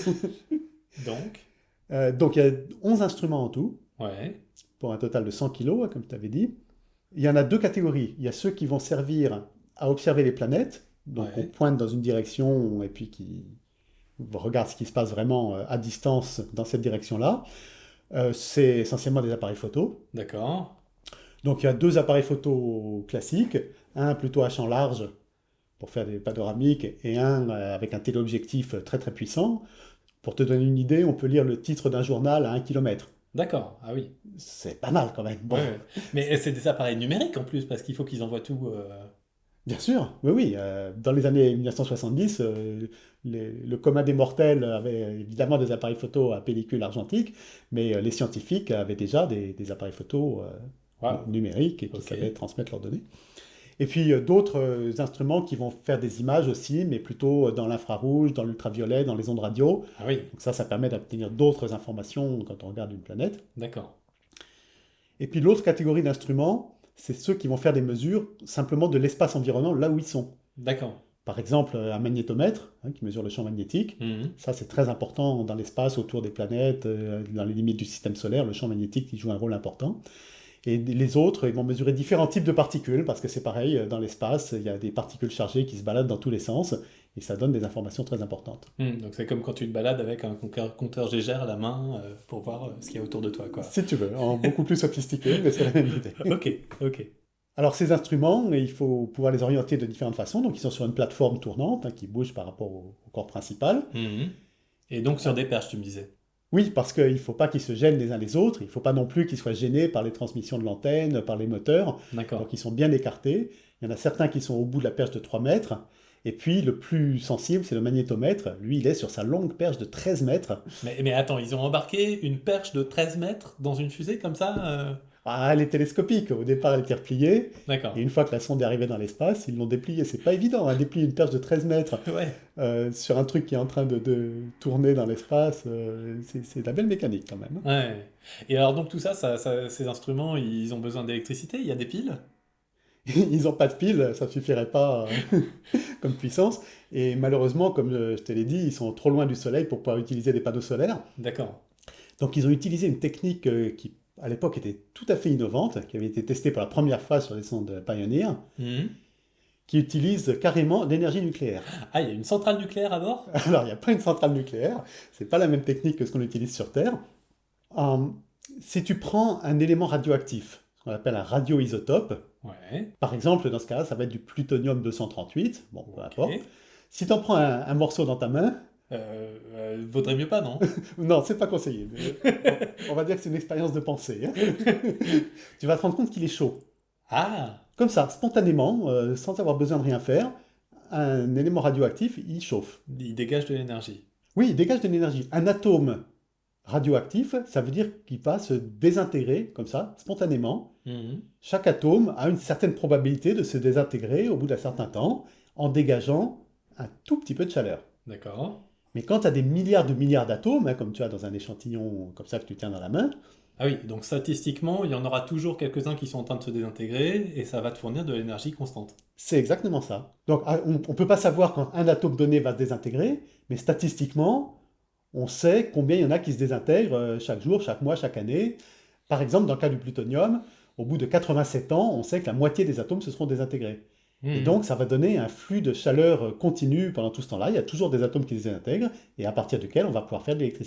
Speaker 3: Donc,
Speaker 2: Euh, donc il y a onze instruments en tout,
Speaker 3: ouais.
Speaker 2: pour un total de cent kilos, hein, comme tu avais dit. Il y en a deux catégories. Il y a ceux qui vont servir à observer les planètes, donc
Speaker 3: Ouais.
Speaker 2: on pointe dans une direction et puis qui regarde ce qui se passe vraiment euh, à distance dans cette direction-là. Euh, c'est essentiellement des appareils photo.
Speaker 3: D'accord.
Speaker 2: Donc il y a deux appareils photo classiques, un plutôt à champ large pour faire des panoramiques et un euh, avec un téléobjectif très très puissant. Pour te donner une idée, on peut lire le titre d'un journal à un kilomètre.
Speaker 3: D'accord. Ah oui.
Speaker 2: C'est pas mal quand même. Bon,
Speaker 3: Ouais, ouais. Mais c'est des appareils numériques en plus, parce qu'il faut qu'ils envoient tout. euh,
Speaker 2: bien sûr, oui, oui. euh, dans les années mille neuf cent soixante-dix, euh, les- le commun des mortels avait évidemment des appareils photo à pellicule argentique, mais euh, les scientifiques avaient déjà des, des appareils photo euh,
Speaker 3: Waouh.
Speaker 2: numériques et qui
Speaker 3: Ok.
Speaker 2: savaient transmettre leurs données. Et puis euh, d'autres euh, instruments qui vont faire des images aussi, mais plutôt dans l'infrarouge, dans l'ultraviolet, dans les ondes radio.
Speaker 3: Ah oui.
Speaker 2: Donc ça, ça permet d'obtenir d'autres informations quand on regarde une planète.
Speaker 3: D'accord.
Speaker 2: Et puis l'autre catégorie d'instruments, c'est ceux qui vont faire des mesures simplement de l'espace environnant là où ils sont.
Speaker 3: D'accord.
Speaker 2: Par exemple, un magnétomètre, hein, qui mesure le champ magnétique.
Speaker 3: Mhm.
Speaker 2: Ça, c'est très important dans l'espace, autour des planètes, euh, dans les limites du système solaire. Le champ magnétique qui joue un rôle important. Et les autres, ils vont mesurer différents types de particules, parce que c'est pareil, dans l'espace, il y a des particules chargées qui se baladent dans tous les sens, et ça donne des informations très importantes.
Speaker 3: Mhm. Donc c'est comme quand tu te balades avec un compteur compteur Gégère à la main euh, pour voir euh, ce qu'il y a autour de toi, quoi.
Speaker 2: Si tu veux, en beaucoup plus sophistiqué, mais c'est la même idée.
Speaker 3: Ok, ok.
Speaker 2: Alors ces instruments, il faut pouvoir les orienter de différentes façons, donc ils sont sur une plateforme tournante, hein, qui bouge par rapport au, au corps principal.
Speaker 3: Mhm. Et donc sur des perches, tu me disais.
Speaker 2: Oui, parce qu'il ne faut pas qu'ils se gênent les uns les autres, il ne faut pas non plus qu'ils soient gênés par les transmissions de l'antenne, par les moteurs,
Speaker 3: D'accord.
Speaker 2: donc ils sont bien écartés. Il y en a certains qui sont au bout de la perche de trois mètres, et puis le plus sensible, c'est le magnétomètre. Lui, il est sur sa longue perche de treize mètres.
Speaker 3: Mais, mais attends, ils ont embarqué une perche de treize mètres dans une fusée comme ça euh
Speaker 2: Ah, elle est télescopique, au départ elle était repliée,
Speaker 3: D'accord.
Speaker 2: et une fois que la sonde est arrivée dans l'espace, ils l'ont dépliée. C'est pas évident, hein, déplier une perche de treize mètres
Speaker 3: Ouais.
Speaker 2: euh, sur un truc qui est en train de, de tourner dans l'espace, euh, c'est c'est de la belle mécanique quand même.
Speaker 3: Ouais. Et alors donc tout ça, ça, ça- ces instruments, ils ont besoin d'électricité, il y a des piles?
Speaker 2: Ils n'ont pas de pile, ça ne suffirait pas euh, comme puissance. Et malheureusement, comme je je te l'ai dit, ils sont trop loin du Soleil pour pouvoir utiliser des panneaux solaires.
Speaker 3: D'accord.
Speaker 2: Donc ils ont utilisé une technique euh, qui, à l'époque, était tout à fait innovante, qui avait été testée pour la première fois sur les sondes Pioneer,
Speaker 3: Mhm.
Speaker 2: qui utilise carrément l'énergie nucléaire.
Speaker 3: Ah, il y a une centrale nucléaire à bord?
Speaker 2: Alors, il n'y a pas une centrale nucléaire, c'est pas la même technique que ce qu'on utilise sur Terre. Euh, si tu prends un élément radioactif, ce qu'on appelle un radioisotope,
Speaker 3: Ouais.
Speaker 2: par exemple, dans ce cas-là, ça va être du plutonium deux cent trente-huit, bon, peu importe.
Speaker 3: Ok.
Speaker 2: Si tu en prends un, un morceau dans ta main,
Speaker 3: Euh, euh, vaudrait mieux pas, non?
Speaker 2: non, c'est pas conseillé, mais on, on va dire que c'est une expérience de pensée, hein. Tu vas te rendre compte qu'il est chaud.
Speaker 3: Ah!
Speaker 2: Comme ça, spontanément, euh, sans avoir besoin de rien faire, un élément radioactif, il chauffe.
Speaker 3: Il dégage de l'énergie.
Speaker 2: Oui, il dégage de l'énergie. Un atome radioactif, ça veut dire qu'il va se désintégrer, comme ça, spontanément.
Speaker 3: Mhm.
Speaker 2: Chaque atome a une certaine probabilité de se désintégrer au bout d'un certain temps, en dégageant un tout petit peu de chaleur.
Speaker 3: D'accord.
Speaker 2: Mais quand tu as des milliards de milliards d'atomes, hein, comme tu as dans un échantillon comme ça que tu tiens dans la main,
Speaker 3: Ah oui, donc statistiquement, il y en aura toujours quelques-uns qui sont en train de se désintégrer et ça va te fournir de l'énergie constante.
Speaker 2: c'est exactement ça. Donc ah, on ne peut pas savoir quand un atome donné va se désintégrer, mais statistiquement, on sait combien il y en a qui se désintègrent euh, chaque jour, chaque mois, chaque année. Par exemple, dans le cas du plutonium, au bout de quatre-vingt-sept ans, on sait que la moitié des atomes se seront désintégrés. Et
Speaker 3: Mhm.
Speaker 2: donc, ça va donner un flux de chaleur euh, continu pendant tout ce temps-là. Il y a toujours des atomes qui se désintègrent et à partir duquel on va pouvoir faire de l'électricité.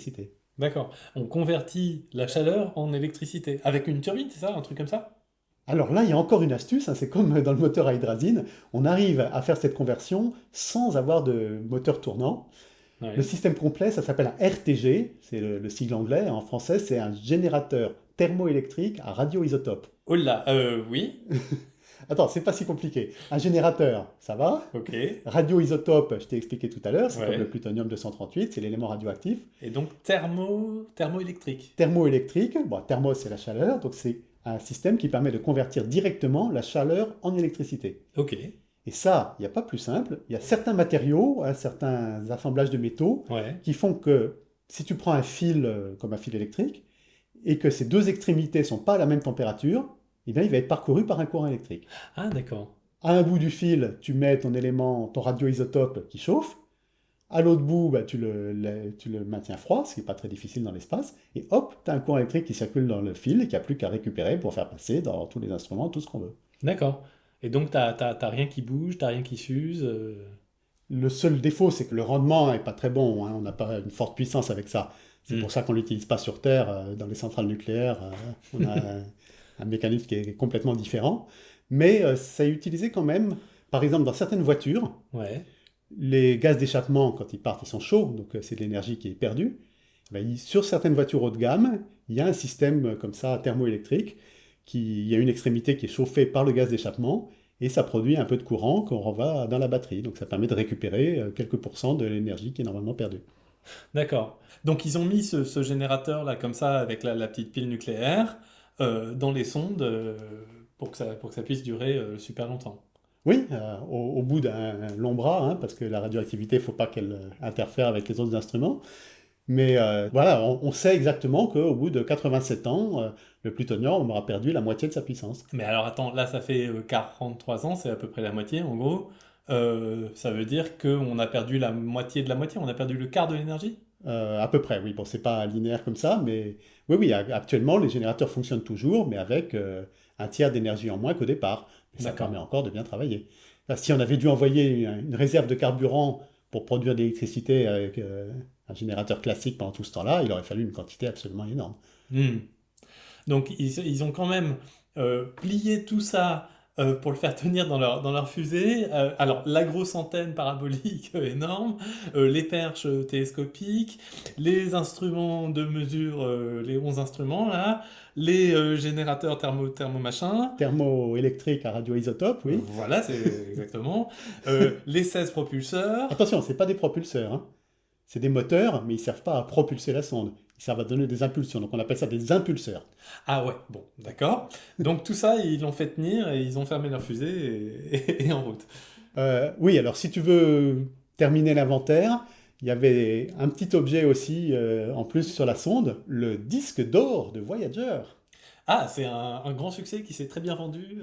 Speaker 3: D'accord. On convertit la chaleur en électricité. Avec une turbine, c'est ça? Un truc comme ça?
Speaker 2: Alors là, il y a encore une astuce, hein, c'est comme dans le moteur à hydrazine, on arrive à faire cette conversion sans avoir de moteur tournant. Le
Speaker 3: Oui.
Speaker 2: système complet, ça s'appelle un R T G, c'est le, le sigle anglais, en français c'est un générateur thermoélectrique à radioisotope.
Speaker 3: Oh là, euh, oui.
Speaker 2: Attends, c'est pas si compliqué. Un générateur, ça va.
Speaker 3: Ok.
Speaker 2: Radioisotope, je t'ai expliqué tout à l'heure, c'est comme le
Speaker 3: Ouais.
Speaker 2: plutonium deux cent trente-huit, c'est l'élément radioactif.
Speaker 3: Et donc thermo, thermoélectrique.
Speaker 2: Thermoélectrique, bon, thermo c'est la chaleur, donc c'est un système qui permet de convertir directement la chaleur en électricité.
Speaker 3: Ok.
Speaker 2: Et ça, il n'y a pas plus simple. Il y a certains matériaux, hein, certains assemblages de métaux
Speaker 3: Ouais.
Speaker 2: qui font que si tu prends un fil euh, comme un fil électrique et que ces deux extrémités ne sont pas à la même température, eh bien, il va être parcouru par un courant électrique.
Speaker 3: Ah, d'accord.
Speaker 2: À un bout du fil, tu mets ton élément, ton radioisotope qui chauffe. À l'autre bout, bah, tu, le, le- tu le maintiens froid, ce qui n'est pas très difficile dans l'espace. Et hop, tu as un courant électrique qui circule dans le fil et qui n'a plus qu'à récupérer pour faire passer dans tous les instruments tout ce qu'on veut.
Speaker 3: D'accord. Et donc t'as, t'as, t'as rien qui bouge, t'as rien qui s'use. euh,
Speaker 2: Le seul défaut, c'est que le rendement n'est pas très bon, hein, on n'a pas une forte puissance avec ça. C'est
Speaker 3: Hmm.
Speaker 2: pour ça qu'on ne l'utilise pas sur Terre, euh, dans les centrales nucléaires. euh, on a un, un mécanisme qui est complètement différent. Mais euh, c'est utilisé quand même, par exemple, dans certaines voitures,
Speaker 3: Ouais.
Speaker 2: les gaz d'échappement, quand ils partent, ils sont chauds, donc euh, c'est de l'énergie qui est perdue. Ben, il- sur certaines voitures haut de gamme, il y a un système euh, comme ça, thermoélectrique, qui, il y a une extrémité qui est chauffée par le gaz d'échappement, et ça produit un peu de courant qu'on renvoie dans la batterie. Donc ça permet de récupérer euh, quelques pourcents de l'énergie qui est normalement perdue.
Speaker 3: D'accord. Donc ils ont mis ce, ce générateur là comme ça avec la, la petite pile nucléaire euh, dans les sondes euh, pour que ça, pour que ça puisse durer euh, super longtemps.
Speaker 2: Oui, euh, au, au bout d'un long bras, hein, parce que la radioactivité, il ne faut pas qu'elle euh, interfère avec les autres instruments. Mais euh, voilà, on, on sait exactement qu'au bout de quatre-vingt-sept ans, euh, le plutonium aura perdu la moitié de sa puissance.
Speaker 3: Mais alors attends, là ça fait euh, quarante-trois ans, c'est à peu près la moitié en gros. Euh, ça veut dire qu'on a perdu la moitié de la moitié, on a perdu le quart de l'énergie?
Speaker 2: Euh, à peu près, oui. Bon, c'est pas linéaire comme ça, mais oui, oui, a- actuellement, les générateurs fonctionnent toujours, mais avec euh, un tiers d'énergie en moins qu'au départ. Mais ça
Speaker 3: D'accord.
Speaker 2: permet encore de bien travailler. Enfin, si on avait dû envoyer une, une réserve de carburant pour produire de l'électricité avec euh, un générateur classique pendant tout ce temps-là, il aurait fallu une quantité absolument énorme.
Speaker 3: Hmm. Donc ils, ils ont quand même euh, plié tout ça euh, pour le faire tenir dans leur, dans leur fusée. Euh, alors la grosse antenne parabolique euh, énorme, euh, les perches euh, télescopiques, les instruments de mesure, euh, les onze instruments là, les euh, générateurs thermo, thermo machin.
Speaker 2: Thermoélectrique à radioisotope, oui.
Speaker 3: Voilà, c'est exactement. Euh, les seize propulseurs.
Speaker 2: Attention, c'est pas des propulseurs, hein. C'est des moteurs, mais ils servent pas à propulser la sonde. Ils servent à donner des impulsions. Donc on appelle ça des impulseurs.
Speaker 3: Ah ouais, bon, d'accord. Donc tout ça, ils l'ont fait tenir et ils ont fermé leur fusée et, et- et en route.
Speaker 2: Euh, oui, alors si tu veux terminer l'inventaire, il y avait un petit objet aussi euh, en plus sur la sonde, le disque d'or de Voyager.
Speaker 3: Ah, c'est un, un grand succès qui s'est très bien vendu.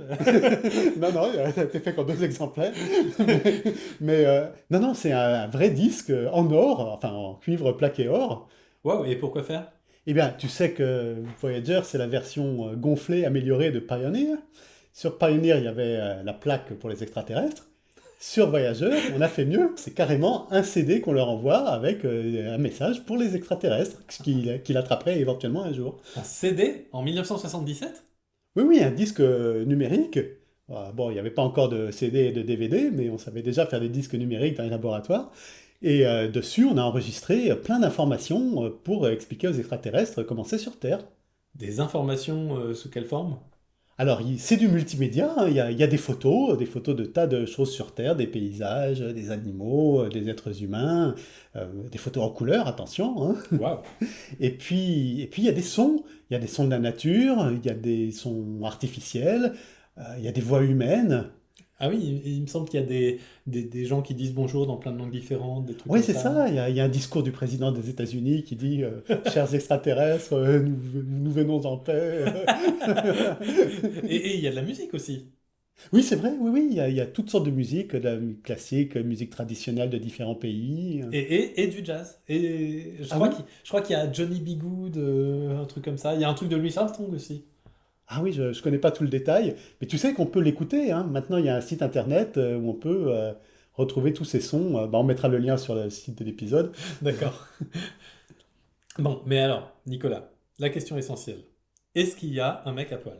Speaker 2: Non, non, il a été fait qu'en deux exemplaires. Mais, mais, euh, non, non, c'est un, un vrai disque en or, enfin en cuivre plaqué or.
Speaker 3: Waouh, et pourquoi faire?
Speaker 2: Eh bien, tu sais que Voyager, c'est la version euh, gonflée, améliorée de Pioneer. Sur Pioneer, il y avait euh, la plaque pour les extraterrestres. Sur Voyager, on a fait mieux. C'est carrément un C D qu'on leur envoie avec euh, un message pour les extraterrestres, qu'il qu'il attraperait éventuellement un jour.
Speaker 3: Un C D en mille neuf cent soixante-dix-sept?
Speaker 2: Oui, oui, un disque euh, numérique. Ah, bon, il n'y avait pas encore de C D et de D V D, mais on savait déjà faire des disques numériques dans les laboratoires. Et euh, dessus, on a enregistré plein d'informations euh, pour expliquer aux extraterrestres comment c'est sur Terre.
Speaker 3: Des informations euh, sous quelle forme?
Speaker 2: Alors, il- c'est du multimédia, hein. Il y a, il y a des photos, des photos de tas de choses sur Terre, des paysages, des animaux, euh, des êtres humains, euh, des photos en couleur, attention, hein.
Speaker 3: Waouh.
Speaker 2: Et puis, et puis, il y a des sons. Il y a des sons de la nature, il y a des sons artificiels, euh, il y a des voix humaines.
Speaker 3: Ah oui, il, il me semble qu'il y a des, des, des gens qui disent bonjour dans plein de langues différentes, des trucs
Speaker 2: Oui,
Speaker 3: comme
Speaker 2: c'est
Speaker 3: ça.
Speaker 2: ça. Il y a, il y a un discours du président des États-Unis qui dit euh, Chers extraterrestres, euh, nous, nous venons en paix.
Speaker 3: Et, et il y a de la musique aussi.
Speaker 2: Oui, c'est vrai, oui, oui. Il y a, il y a toutes sortes de musique, de la musique classique, musique traditionnelle de différents pays.
Speaker 3: Et, et, et du jazz. Et je
Speaker 2: Ah
Speaker 3: crois
Speaker 2: oui?
Speaker 3: qu'il, je crois qu'il y a Johnny B. Good, euh, un truc comme ça. Il y a un truc de Louis Armstrong aussi.
Speaker 2: Ah oui, je ne connais pas tout le détail, mais tu sais qu'on peut l'écouter, hein. Maintenant, il y a un site internet euh, où on peut euh, retrouver tous ces sons. Euh, bah, on mettra le lien sur le site de l'épisode.
Speaker 3: D'accord. Bon, mais alors, Nicolas, la question essentielle. Est-ce qu'il y a un mec à poil?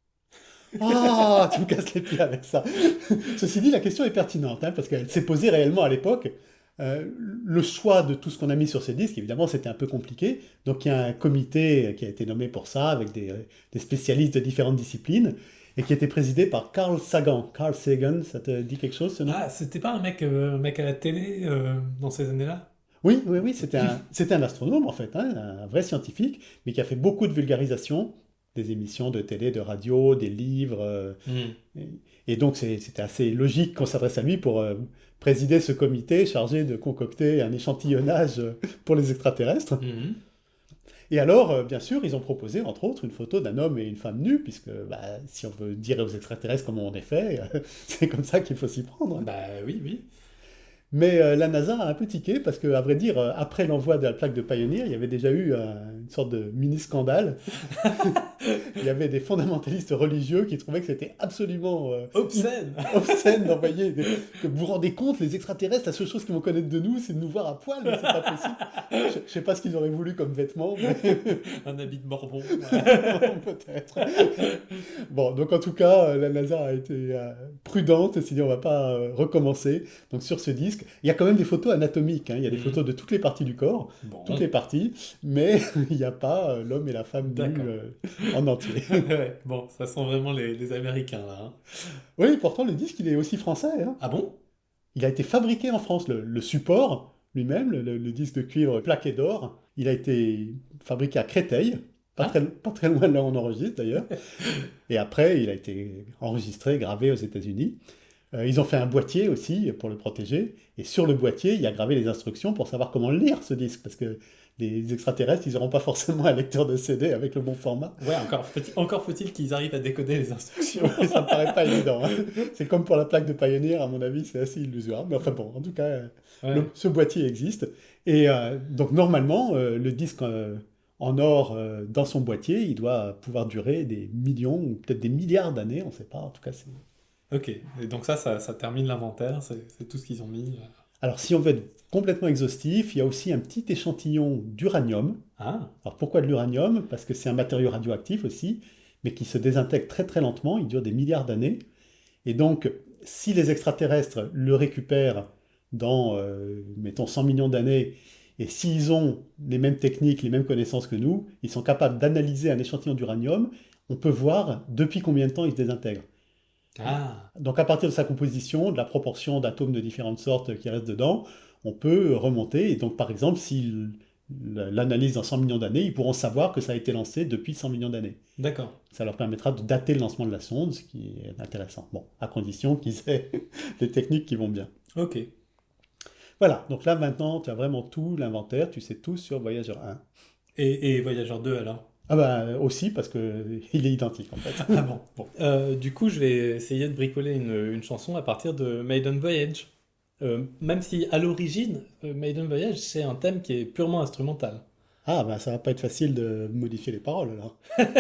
Speaker 2: Ah, tu me casses les pieds avec ça. Ceci dit, la question est pertinente, hein, parce qu'elle s'est posée réellement à l'époque. Euh, le choix de tout ce qu'on a mis sur ces disques, évidemment, c'était un peu compliqué. Donc il y a un comité qui a été nommé pour ça, avec des, des spécialistes de différentes disciplines, et qui était présidé par Carl Sagan. Carl Sagan, ça te dit quelque chose, ce nom?
Speaker 3: Ah, c'était pas un mec, euh, un mec à la télé euh, dans ces années-là?
Speaker 2: Oui, oui, oui, c'était un, c'était un astronome en fait, hein, un vrai scientifique, mais qui a fait beaucoup de vulgarisation, des émissions de télé, de radio, des livres. euh,
Speaker 3: Hmm.
Speaker 2: et, et donc c'est- c'était assez logique qu'on s'adresse à lui pour euh, présider ce comité chargé de concocter un échantillonnage euh, pour les extraterrestres.
Speaker 3: Mhm.
Speaker 2: Et alors, euh, bien sûr, ils ont proposé entre autres une photo d'un homme et une femme nus, puisque bah, si on veut dire aux extraterrestres comment on est fait, c'est comme ça qu'il faut s'y prendre.
Speaker 3: Bah oui, oui.
Speaker 2: Mais euh, la NASA a un peu tiqué parce que, à vrai dire, euh, après l'envoi de la plaque de Pioneer, il y avait déjà eu euh, une sorte de mini-scandale. Il y avait des fondamentalistes religieux qui trouvaient que c'était absolument euh,
Speaker 3: Obscène!
Speaker 2: obscène d'envoyer. des- Que vous vous rendez compte, les extraterrestres, la seule chose qu'ils vont connaître de nous, c'est de nous voir à poil, mais c'est pas possible. Je, je sais pas ce qu'ils auraient voulu comme vêtements, mais
Speaker 3: Un habit de Mormon.
Speaker 2: peut-être. Bon, donc en tout cas, euh, la NASA a été euh, prudente et s'est dit on va pas euh, recommencer. Donc sur ce disque, il y a quand même des photos anatomiques, hein. Il y a des
Speaker 3: Mhm.
Speaker 2: photos de toutes les parties du corps,
Speaker 3: Bon,
Speaker 2: toutes les parties, mais il n'y a pas euh, l'homme et la femme nus
Speaker 3: d'accord.
Speaker 2: euh, en entier.
Speaker 3: Ouais, bon, ça sent vraiment les, les Américains là, hein.
Speaker 2: Oui, pourtant le disque il est aussi français, hein.
Speaker 3: Ah bon?
Speaker 2: Il a été fabriqué en France, le, le support lui-même, le, le- le disque de cuivre plaqué d'or, il a été fabriqué à Créteil, pas
Speaker 3: Ah,
Speaker 2: très, pas très loin de là où on enregistre d'ailleurs. Et après, il a été enregistré, gravé aux États-Unis. Euh, ils ont fait un boîtier aussi pour le protéger. Et sur le boîtier, il y a gravé les instructions pour savoir comment lire ce disque. Parce que les extraterrestres, ils n'auront pas forcément un lecteur de C D avec le bon format.
Speaker 3: ouais, encore faut-il, encore faut-il qu'ils arrivent à décoder les instructions.
Speaker 2: Ouais, ça me paraît pas évident, hein. C'est comme pour la plaque de Pioneer, à mon avis, c'est assez illusoire. Mais enfin bon, en tout cas, euh, le-
Speaker 3: Ouais.
Speaker 2: ce boîtier existe. Et euh, donc normalement, euh, le disque euh, en or euh, dans son boîtier, il doit pouvoir durer des millions ou peut-être des milliards d'années, on ne sait pas. En tout cas, c'est...
Speaker 3: Ok, et donc ça, ça, ça termine l'inventaire, c'est c'est tout ce qu'ils ont mis.
Speaker 2: Alors, si on veut être complètement exhaustif, il y a aussi un petit échantillon d'uranium.
Speaker 3: Ah,
Speaker 2: Alors, pourquoi de l'uranium? Parce que c'est un matériau radioactif aussi, mais qui se désintègre très très lentement, il dure des milliards d'années. Et donc, si les extraterrestres le récupèrent dans, euh, mettons, cent millions d'années, et s'ils ont les mêmes techniques, les mêmes connaissances que nous, ils sont capables d'analyser un échantillon d'uranium, on peut voir depuis combien de temps il se désintègre.
Speaker 3: ah,
Speaker 2: Donc à partir de sa composition, de la proportion d'atomes de différentes sortes qui restent dedans, on peut remonter. Et donc par exemple, s'ils l'analysent dans cent millions d'années, ils pourront savoir que ça a été lancé depuis cent millions d'années.
Speaker 3: d'accord.
Speaker 2: Ça leur permettra de dater le lancement de la sonde, ce qui est intéressant. Bon, à condition qu'ils aient des techniques qui vont bien.
Speaker 3: Ok.
Speaker 2: Voilà, donc là maintenant, tu as vraiment tout l'inventaire, tu sais tout sur Voyageur un.
Speaker 3: Et, et Voyageur deux alors?
Speaker 2: Ah bah aussi parce que il est identique en fait.
Speaker 3: Ah bon, bon. Euh, du coup, je vais essayer de bricoler une, une chanson à partir de Maiden Voyage. Euh, même si à l'origine, euh, Maiden Voyage, c'est un thème qui est purement instrumental.
Speaker 2: Ah bah ça va pas être facile de modifier les paroles alors.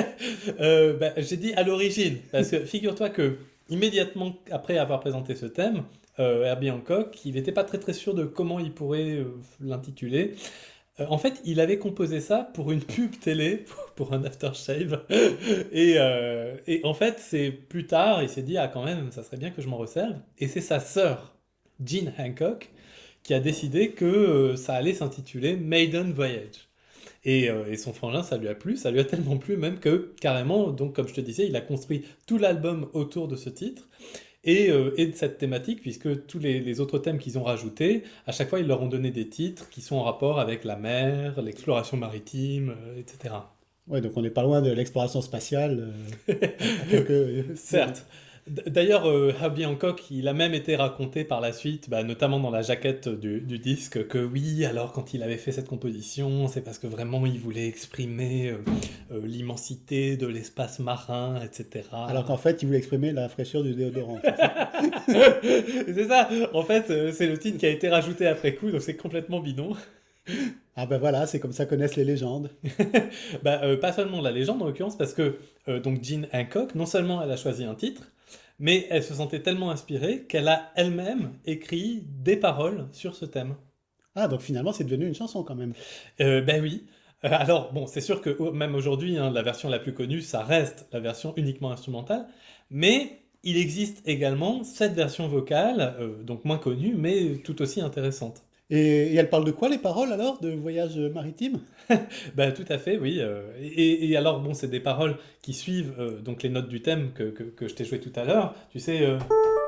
Speaker 3: Euh, bah, j'ai dit à l'origine, parce que figure-toi que immédiatement après avoir présenté ce thème, euh, Herbie Hancock, il n'était pas très très sûr de comment il pourrait euh, l'intituler. Euh, en fait, il avait composé ça pour une pub télé, pour un aftershave. Et, euh, et en fait, c'est plus tard, il s'est dit, ah quand même, ça serait bien que je m'en resserve. Et c'est sa sœur, Jean Hancock, qui a décidé que euh, ça allait s'intituler Maiden Voyage. Et, euh, et son frangin, ça lui a plu, ça lui a tellement plu même que carrément, donc comme je te disais, il a construit tout l'album autour de ce titre et, euh, et de cette thématique, puisque tous les, les autres thèmes qu'ils ont rajoutés, à chaque fois, ils leur ont donné des titres qui sont en rapport avec la mer, l'exploration maritime, euh, et cetera.
Speaker 2: Ouais, donc on n'est pas loin de l'exploration spatiale. euh, à quelques...
Speaker 3: Certes. D- D'ailleurs, euh, Herbie Hancock, il a même été raconté par la suite, bah, notamment dans la jaquette du, du disque, que oui, alors quand il avait fait cette composition, c'est parce que vraiment il voulait exprimer euh, euh, l'immensité de l'espace marin, et cetera.
Speaker 2: Alors qu'en fait, il voulait exprimer la fraîcheur du déodorant. C'est ça.
Speaker 3: C'est ça, en fait, euh, c'est le titre qui a été rajouté après coup, donc c'est complètement bidon.
Speaker 2: Ah ben voilà, c'est comme ça que naissent les légendes.
Speaker 3: Bah, euh, pas seulement la légende en l'occurrence, parce que euh, donc Jean Hancock, non seulement elle a choisi un titre, mais elle se sentait tellement inspirée qu'elle a elle-même écrit des paroles sur ce thème.
Speaker 2: Ah, donc finalement, c'est devenu une chanson quand même.
Speaker 3: Euh, ben oui, Euh, alors, bon, c'est sûr que oh, même aujourd'hui, hein, la version la plus connue, ça reste la version uniquement instrumentale, mais il existe également cette version vocale, euh, donc moins connue, mais tout aussi intéressante.
Speaker 2: Et, et elle parle de quoi les paroles alors, de voyage maritime?
Speaker 3: Bah, tout à fait, oui. euh, et, et alors, bon, c'est des paroles qui suivent euh, donc les notes du thème que, que- que je t'ai joué tout à l'heure. Tu sais, euh,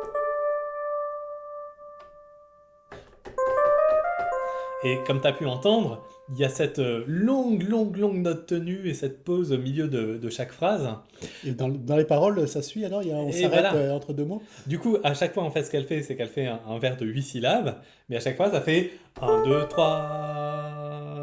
Speaker 3: et comme tu as pu entendre, il y a cette euh, longue, longue, longue note tenue et cette pause au milieu de, de chaque phrase.
Speaker 2: Et dans, dans les paroles, ça suit alors, il y a- on
Speaker 3: Et
Speaker 2: s'arrête
Speaker 3: voilà.
Speaker 2: euh, entre deux mots?
Speaker 3: Du coup, à chaque fois, en fait, ce qu'elle fait, c'est qu'elle fait un, un vers de huit syllabes, mais à chaque fois, ça fait un, deux, trois.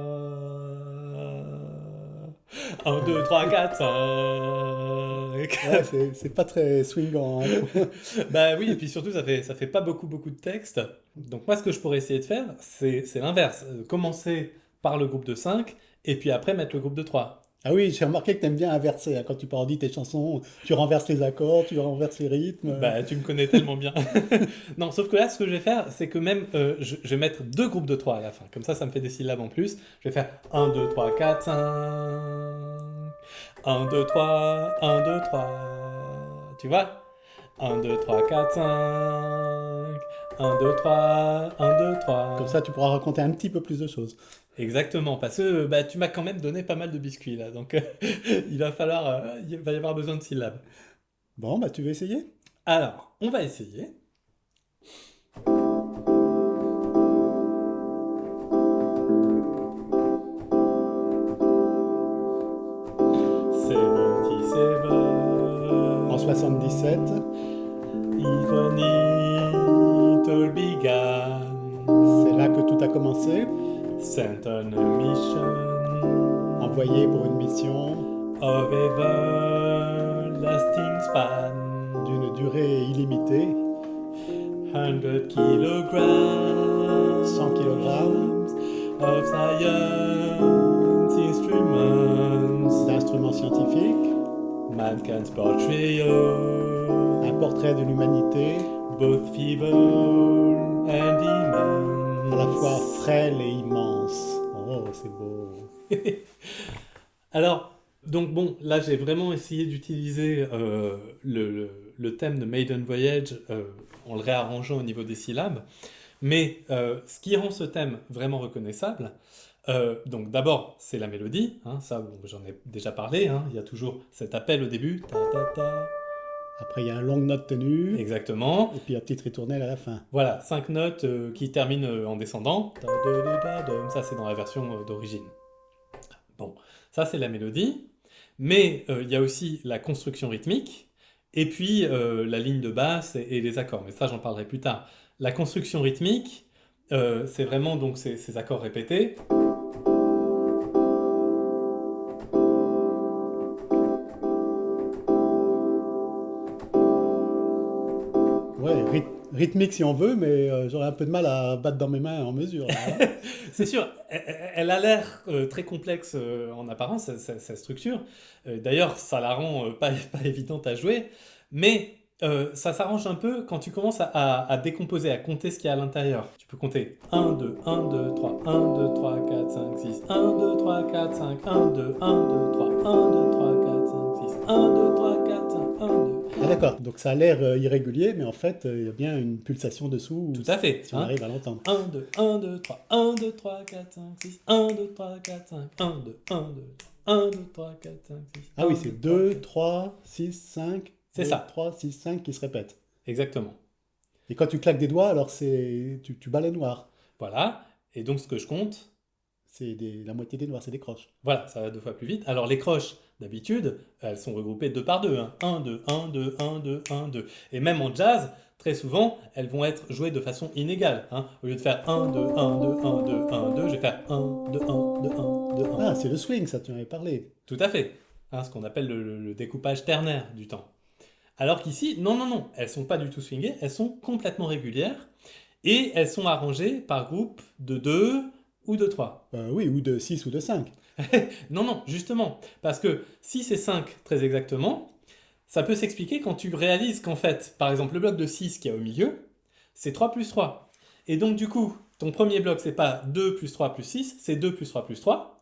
Speaker 3: un, deux, trois, quatre, cinq.
Speaker 2: Ouais, c'est c'est pas très swingant, hein.
Speaker 3: Bah oui, et puis surtout, ça fait, ça fait pas beaucoup, beaucoup de texte. Donc moi, ce que je pourrais essayer de faire, c'est c'est l'inverse. Euh, Commencer par le groupe de cinq, et puis après mettre le groupe de trois.
Speaker 2: Ah oui, j'ai remarqué que t'aimes bien inverser, hein. Quand tu parodies tes chansons, tu renverses les accords, tu renverses les rythmes.
Speaker 3: Bah, tu me connais tellement bien. Non, sauf que là, ce que je vais faire, c'est que même, euh, je, je vais mettre deux groupes de trois à la fin. Comme ça, ça me fait des syllabes en plus. Je vais faire un, deux, trois, quatre, cinq. un, deux, trois, un, deux, trois. Tu vois? un, deux, trois, quatre, cinq. un, deux, trois, un, deux, trois.
Speaker 2: Comme ça, tu pourras raconter un petit peu plus de choses.
Speaker 3: Exactement, parce que bah, tu m'as quand même donné pas mal de biscuits là, donc euh, il va falloir, euh, il va y avoir besoin de syllabes.
Speaker 2: Bon, bah tu veux essayer?
Speaker 3: Alors, on va essayer.
Speaker 2: En
Speaker 3: seventy-seven,
Speaker 2: soixante-dix-sept,
Speaker 3: even it all began,
Speaker 2: c'est là que tout a commencé,
Speaker 3: sent on a mission
Speaker 2: envoyé pour une mission
Speaker 3: of everlasting span,
Speaker 2: d'une durée illimitée,
Speaker 3: hundred kilograms,
Speaker 2: cent kilogrammes
Speaker 3: of science instruments,
Speaker 2: d'instruments scientifiques,
Speaker 3: mankind's portrait,
Speaker 2: un portrait de l'humanité,
Speaker 3: both feeble and immense.
Speaker 2: à la fois frêle et immense. Oh, c'est beau.
Speaker 3: Alors, donc bon, là j'ai vraiment essayé d'utiliser euh, le, le- le thème de Maiden Voyage euh, en le réarrangeant au niveau des syllabes, mais euh, ce qui rend ce thème vraiment reconnaissable, euh, donc d'abord c'est la mélodie, hein, ça bon, j'en ai déjà parlé, hein, il y a toujours cet appel au début, ta ta ta,
Speaker 2: Après, il y a une longue note tenue,
Speaker 3: exactement,
Speaker 2: et puis la petite ritournelle à la fin.
Speaker 3: voilà, cinq notes euh, qui terminent euh, en descendant, ta, da, da, da, dum, ça c'est dans la version euh, d'origine. Bon, ça c'est la mélodie, mais euh, il y a aussi la construction rythmique, et puis euh, la ligne de basse et, et les accords, mais ça j'en parlerai plus tard. La construction rythmique, euh, c'est vraiment donc ces, ces accords répétés.
Speaker 2: Ouais, ryth- rythmique si on veut, mais euh, j'aurais un peu de mal à battre dans mes mains en mesure, là, hein.
Speaker 3: C'est sûr, elle, elle a l'air euh, très complexe euh, en apparence, sa, sa- sa structure. Euh, D'ailleurs, ça la rend euh, pas, pas évidente à jouer, mais euh, ça s'arrange un peu quand tu commences à, à- à décomposer, à compter ce qu'il y a à l'intérieur. Tu peux compter un, deux, un, deux, trois, un, deux, trois, quatre, cinq, six, un, deux, trois, quatre, cinq, un, deux, un, deux, trois, un, deux, trois, quatre, cinq, six, un, deux, trois, quatre, cinq, un, deux.
Speaker 2: Ah d'accord, donc ça a l'air euh, irrégulier, mais en fait, euh, il y a bien une pulsation dessous,
Speaker 3: Tout à fait.
Speaker 2: si on
Speaker 3: hein.
Speaker 2: arrive à l'entendre.
Speaker 3: un, deux, un, deux, trois, un, deux, trois, quatre, cinq, six, un, deux, trois, quatre, cinq, un, deux, un, deux, un, deux, trois, quatre, cinq, six.
Speaker 2: Ah oui, c'est deux, trois, six, cinq,
Speaker 3: C'est ça.
Speaker 2: trois, six, cinq qui se répètent.
Speaker 3: Exactement.
Speaker 2: Et quand tu claques des doigts, alors c'est tu, tu bats les noirs.
Speaker 3: Voilà. Et donc, ce que je compte,
Speaker 2: C'est des- la moitié des noirs, c'est des croches.
Speaker 3: voilà, ça va deux fois plus vite. Alors, les croches, d'habitude, elles sont regroupées deux par deux. Hein. un, deux, un, deux, un, deux, un, deux. Et même en jazz, très souvent, elles vont être jouées de façon inégale. Hein. Au lieu de faire un, deux, un, deux, un, deux, un, deux, je vais faire un, deux, un, deux, un, deux, un.
Speaker 2: Ah, c'est le swing, ça, tu en avais parlé.
Speaker 3: Tout à fait. Hein, ce qu'on appelle le, le- le découpage ternaire du temps. Alors qu'ici, non, non, non, elles sont pas du tout swingées, elles sont complètement régulières et elles sont arrangées par groupe de deux ou de trois.
Speaker 2: Euh, oui, ou de six ou de cinq.
Speaker 3: Non, non, justement, parce que six et cinq, très exactement, ça peut s'expliquer quand tu réalises qu'en fait, par exemple, le bloc de six qui est au milieu, c'est trois plus trois. Et donc, du coup, ton premier bloc, c'est pas deux plus trois plus six, c'est deux plus trois plus trois.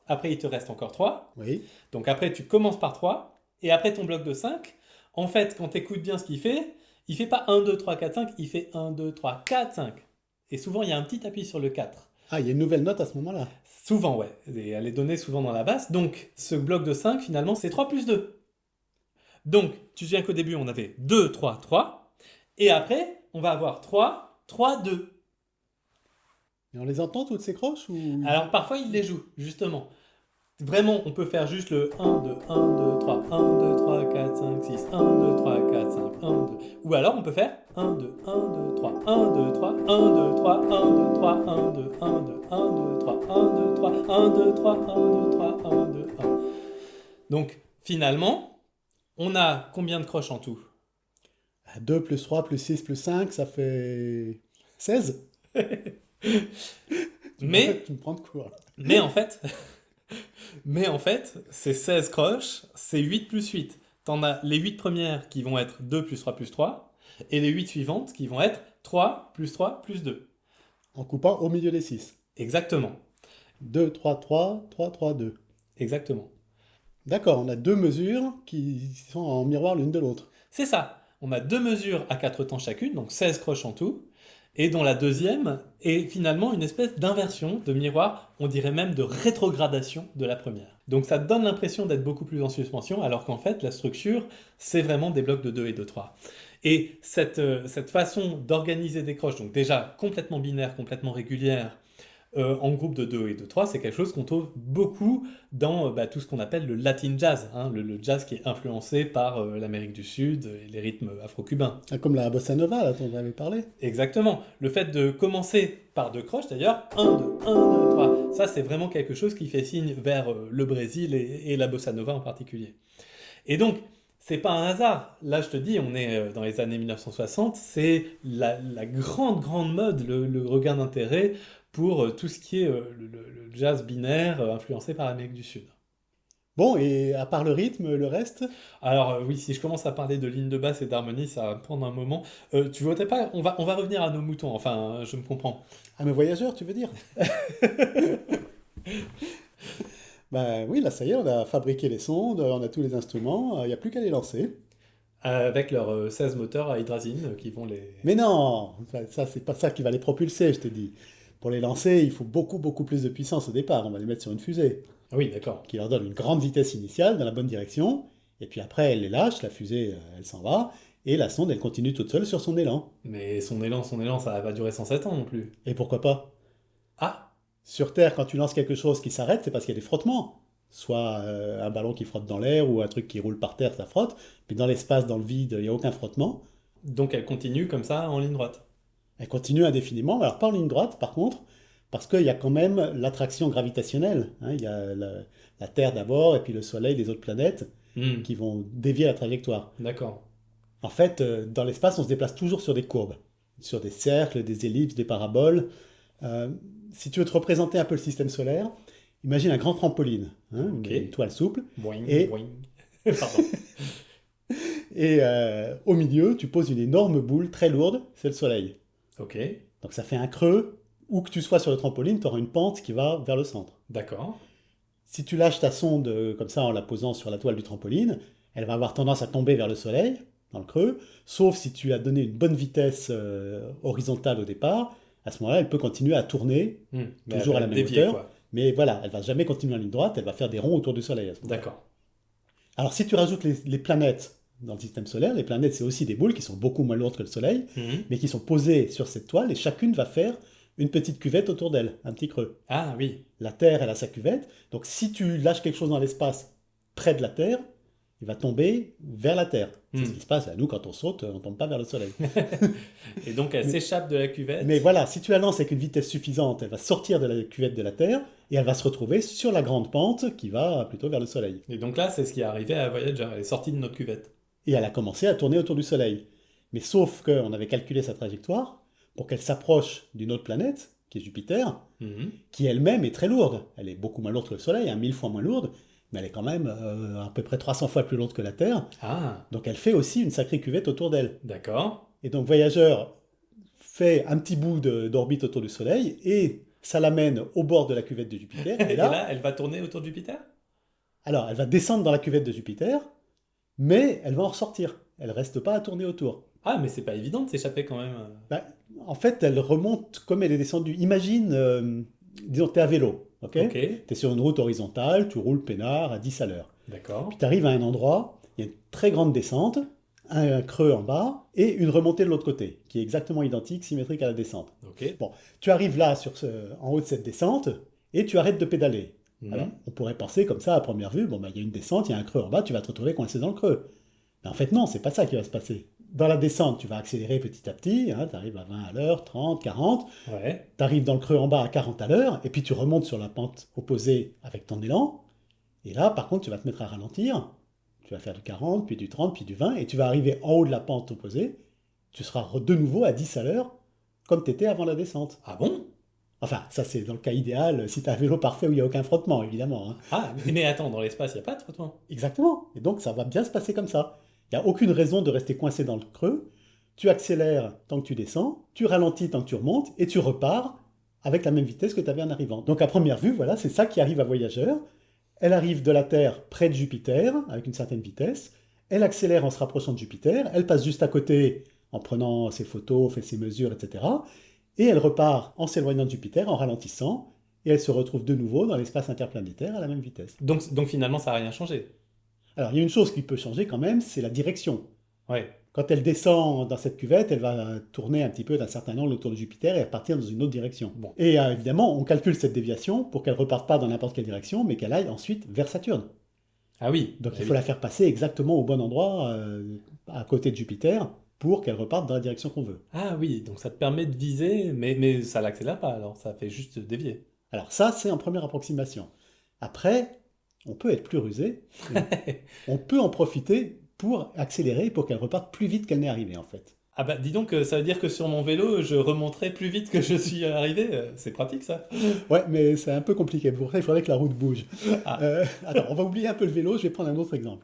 Speaker 3: après il te reste encore trois.
Speaker 2: Oui.
Speaker 3: Donc après tu commences par trois, et après ton bloc de cinq, en fait quand tu écoutes bien ce qu'il fait, il fait pas un, deux, trois, quatre, cinq, il fait un, deux, trois, quatre, cinq. Et souvent il y a un petit appui sur le quatre.
Speaker 2: Ah, il y a une nouvelle note à ce moment-là.
Speaker 3: Souvent, ouais. Et elle est donnée souvent dans la basse. Donc ce bloc de cinq, finalement, c'est trois plus deux. Donc, tu te souviens qu'au début, on avait deux, trois, trois. Et après, on va avoir trois, trois, deux.
Speaker 2: Et on les entend, toutes ces croches ou...
Speaker 3: Alors, parfois, il les joue, justement. Vraiment, on peut faire juste le un, deux, un, deux, trois, un, deux, trois, quatre, cinq, six, un, deux, trois, quatre, cinq, un, deux. Ou alors, on peut faire un, deux, un, deux, trois, un, deux, trois, un, deux, trois, un, deux, trois, un, deux, un, deux, un, deux, trois, un, deux, trois, un, deux, trois, un, deux, trois, un, deux, un. Donc, finalement, on a combien de croches en tout?
Speaker 2: deux plus trois plus six plus cinq, ça fait seize.
Speaker 3: Mais,
Speaker 2: tu me prends de court.
Speaker 3: mais en fait, mais en fait, c'est seize croches, c'est huit plus huit. T'en as les huit premières qui vont être deux plus trois plus trois, et les huit suivantes qui vont être trois plus trois plus deux.
Speaker 2: En coupant au milieu des six.
Speaker 3: Exactement,
Speaker 2: deux, trois, trois, trois, trois, deux.
Speaker 3: exactement.
Speaker 2: D'accord, on a deux mesures qui sont en miroir l'une de l'autre.
Speaker 3: C'est ça. On a deux mesures à quatre temps chacune, donc seize croches en tout, et dont la deuxième est finalement une espèce d'inversion, de miroir, on dirait même de rétrogradation de la première. Donc ça te donne l'impression d'être beaucoup plus en suspension, alors qu'en fait, la structure, c'est vraiment des blocs de deux et de trois. Et cette, euh, cette façon d'organiser des croches, donc déjà complètement binaire, complètement régulière, euh, en groupe de deux et de trois, c'est quelque chose qu'on trouve beaucoup dans euh, bah, tout ce qu'on appelle le Latin jazz, hein, le, le jazz qui est influencé par euh, l'Amérique du Sud et les rythmes afro-cubains.
Speaker 2: Ah, comme la bossa nova, là, dont on avait parlé.
Speaker 3: Exactement. Le fait de commencer par deux croches, d'ailleurs, un, deux, un, deux, trois, ça c'est vraiment quelque chose qui fait signe vers euh, le Brésil et, et la bossa nova en particulier. Et donc, c'est pas un hasard. Là, je te dis, on est euh, dans les années mille neuf cent soixante, c'est la, la grande, grande mode, le, le regain d'intérêt pour euh, tout ce qui est euh, le, le- le jazz binaire euh, influencé par l'Amérique du Sud.
Speaker 2: Bon, et à part le rythme, le reste?
Speaker 3: Alors euh, oui, si je commence à parler de ligne de basse et d'harmonie, ça va me prendre un moment. Euh, tu voudrais pas, on va, on va revenir à nos moutons, enfin, euh, je me comprends.
Speaker 2: Ah, mais voyageurs, tu veux dire? Bah oui, là, ça y est, on a fabriqué les sondes, on a tous les instruments, il n'y a plus qu'à les lancer.
Speaker 3: Euh, avec leurs euh, seize moteurs à hydrazine euh, qui vont les...
Speaker 2: Mais non, ça, ça, c'est pas ça qui va les propulser, je te dis. Pour les lancer, il faut beaucoup, beaucoup plus de puissance au départ. On va les mettre sur une fusée
Speaker 3: Ah oui, d'accord.
Speaker 2: qui leur donne une grande vitesse initiale dans la bonne direction. Et puis après, elle les lâche, la fusée, euh, elle s'en va. Et la sonde, elle continue toute seule sur son élan.
Speaker 3: Mais son élan, son élan, ça va pas durer cent sept ans non plus.
Speaker 2: Et pourquoi pas?
Speaker 3: Ah,
Speaker 2: Sur Terre, quand tu lances quelque chose qui s'arrête, c'est parce qu'il y a des frottements. Soit euh, un ballon qui frotte dans l'air ou un truc qui roule par terre, ça frotte. Mais dans l'espace, dans le vide, il n'y a aucun frottement.
Speaker 3: donc elle continue comme ça en ligne droite.
Speaker 2: Elle continue indéfiniment. Alors pas en ligne droite, par contre, parce qu'il y a quand même l'attraction gravitationnelle. Hein. Il y a la, la Terre d'abord, et puis le Soleil, les autres planètes,
Speaker 3: Hmm,
Speaker 2: qui vont dévier la trajectoire.
Speaker 3: d'accord.
Speaker 2: En fait, euh, dans l'espace, on se déplace toujours sur des courbes, sur des cercles, des ellipses, des paraboles. Euh, si tu veux te représenter un peu le système solaire, imagine un grand trampoline, hein,
Speaker 3: Ok.
Speaker 2: une toile souple,
Speaker 3: Boing,
Speaker 2: Et-
Speaker 3: boing. Pardon.
Speaker 2: et euh, au milieu, tu poses une énorme boule très lourde, c'est le Soleil.
Speaker 3: Ok,
Speaker 2: Donc ça fait un creux, où que tu sois sur le trampoline, tu auras une pente qui va vers le centre.
Speaker 3: d'accord.
Speaker 2: Si tu lâches ta sonde euh, comme ça en la posant sur la toile du trampoline, elle va avoir tendance à tomber vers le Soleil, dans le creux, sauf si tu as donné une bonne vitesse euh, horizontale au départ. À ce moment-là, elle peut continuer à tourner,
Speaker 3: Hmm, mais
Speaker 2: Toujours
Speaker 3: elle
Speaker 2: à
Speaker 3: va
Speaker 2: la même
Speaker 3: dévier,
Speaker 2: hauteur.
Speaker 3: quoi.
Speaker 2: mais voilà, elle va jamais continuer en ligne droite, elle va faire des ronds autour du Soleil à ce moment-là.
Speaker 3: D'accord.
Speaker 2: Alors si tu rajoutes les, les planètes dans le système solaire, les planètes c'est aussi des boules qui sont beaucoup moins lourdes que le Soleil,
Speaker 3: Mhm.
Speaker 2: mais qui sont posées sur cette toile et chacune va faire une petite cuvette autour d'elle, un petit creux.
Speaker 3: Ah oui,
Speaker 2: La Terre, elle a sa cuvette, donc si tu lâches quelque chose dans l'espace près de la Terre, il va tomber vers la Terre. C'est
Speaker 3: Hmm.
Speaker 2: ce qui se passe à nous quand on saute, on ne tombe pas vers le Soleil.
Speaker 3: et donc elle
Speaker 2: Mais-
Speaker 3: s'échappe de la cuvette.
Speaker 2: Mais voilà, si tu la lances avec une vitesse suffisante, elle va sortir de la cuvette de la Terre et elle va se retrouver sur la grande pente qui va plutôt vers le Soleil.
Speaker 3: Et donc là, c'est ce qui est arrivé à Voyager, elle est sortie de notre cuvette.
Speaker 2: Et elle a commencé à tourner autour du Soleil. Mais sauf qu'on avait calculé sa trajectoire pour qu'elle s'approche d'une autre planète, qui est Jupiter,
Speaker 3: Mhm.
Speaker 2: qui elle-même est très lourde. Elle est beaucoup moins lourde que le Soleil, hein, mille fois moins lourde, mais elle est quand même euh, à peu près trois cents fois plus lourde que la Terre.
Speaker 3: Ah,
Speaker 2: Donc elle fait aussi une sacrée cuvette autour d'elle.
Speaker 3: d'accord.
Speaker 2: Et donc Voyager fait un petit bout de- d'orbite autour du Soleil et ça l'amène au bord de la cuvette de Jupiter. Et
Speaker 3: Et
Speaker 2: là,
Speaker 3: là, elle va tourner autour de Jupiter?
Speaker 2: alors, elle va descendre dans la cuvette de Jupiter, mais elle va en ressortir. Elle reste pas à tourner autour.
Speaker 3: Ah, mais c'est pas évident de s'échapper quand même.
Speaker 2: Bah, en fait, elle remonte comme elle est descendue. Imagine, euh, disons, tu es à vélo, ok?
Speaker 3: Ok,
Speaker 2: Tu es sur une route horizontale, tu roules peinard à dix à l'heure.
Speaker 3: d'accord.
Speaker 2: Puis tu arrives à un endroit, il y a une très grande descente, un creux en bas et une remontée de l'autre côté, qui est exactement identique, symétrique à la descente.
Speaker 3: Ok.
Speaker 2: Bon, tu arrives là, sur ce- en haut de cette descente, et tu arrêtes de pédaler.
Speaker 3: Mhm.
Speaker 2: Alors, on pourrait penser comme ça à première vue, bon, bah, il y a une descente, il y a un creux en bas, tu vas te retrouver coincé dans le creux. Mais en fait, non, c'est pas ça qui va se passer. Dans la descente, tu vas accélérer petit à petit, hein, tu arrives à vingt à l'heure, trente, quarante,
Speaker 3: Ouais.
Speaker 2: tu arrives dans le creux en bas à quarante à l'heure, et puis tu remontes sur la pente opposée avec ton élan, et là, par contre, tu vas te mettre à ralentir, tu vas faire du quarante, puis du trente, puis du vingt, et tu vas arriver en haut de la pente opposée, tu seras de nouveau à dix à l'heure, comme tu étais avant la descente.
Speaker 3: Ah bon?
Speaker 2: Enfin, ça c'est dans le cas idéal, si tu as un vélo parfait où il n'y a aucun frottement, évidemment. hein.
Speaker 3: Ah, mais attends, dans l'espace, il n'y a pas de frottement.
Speaker 2: Exactement. Et donc ça va bien se passer comme ça. Il n'y a aucune raison de rester coincé dans le creux. Tu accélères tant que tu descends, tu ralentis tant que tu remontes, et tu repars avec la même vitesse que tu avais en arrivant. Donc à première vue, voilà, c'est ça qui arrive à Voyageur. Elle arrive de la Terre près de Jupiter, avec une certaine vitesse. Elle accélère en se rapprochant de Jupiter. Elle passe juste à côté en prenant ses photos, fait ses mesures, et cetera. Et elle repart en s'éloignant de Jupiter, en ralentissant, et elle se retrouve de nouveau dans l'espace interplanétaire à la même vitesse.
Speaker 3: Donc, donc finalement, ça n'a rien changé.
Speaker 2: Alors, il y a une chose qui peut changer quand même, c'est la direction.
Speaker 3: Ouais.
Speaker 2: Quand elle descend dans cette cuvette, elle va tourner un petit peu d'un certain angle autour de Jupiter et partir dans une autre direction.
Speaker 3: Bon.
Speaker 2: Et euh, évidemment, on calcule cette déviation pour qu'elle reparte pas dans n'importe quelle direction, mais qu'elle aille ensuite vers Saturne.
Speaker 3: Ah oui.
Speaker 2: Donc
Speaker 3: Ah
Speaker 2: il
Speaker 3: oui.
Speaker 2: faut la faire passer exactement au bon endroit, euh, à côté de Jupiter, pour qu'elle reparte dans la direction qu'on veut.
Speaker 3: Ah oui, donc ça te permet de viser, mais, mais ça l'accélère pas, alors ça fait juste dévier.
Speaker 2: Alors ça, c'est en première approximation. Après, on peut être plus rusé, on peut en profiter pour accélérer, pour qu'elle reparte plus vite qu'elle n'est arrivée en fait.
Speaker 3: Ah bah dis donc, euh, ça veut dire que sur mon vélo, je remonterai plus vite que je suis arrivé. euh, C'est pratique ça.
Speaker 2: Ouais, mais c'est un peu compliqué, pour ça il faudrait que la route bouge.
Speaker 3: Ah.
Speaker 2: Euh, attends, on va oublier un peu le vélo, je vais prendre un autre exemple.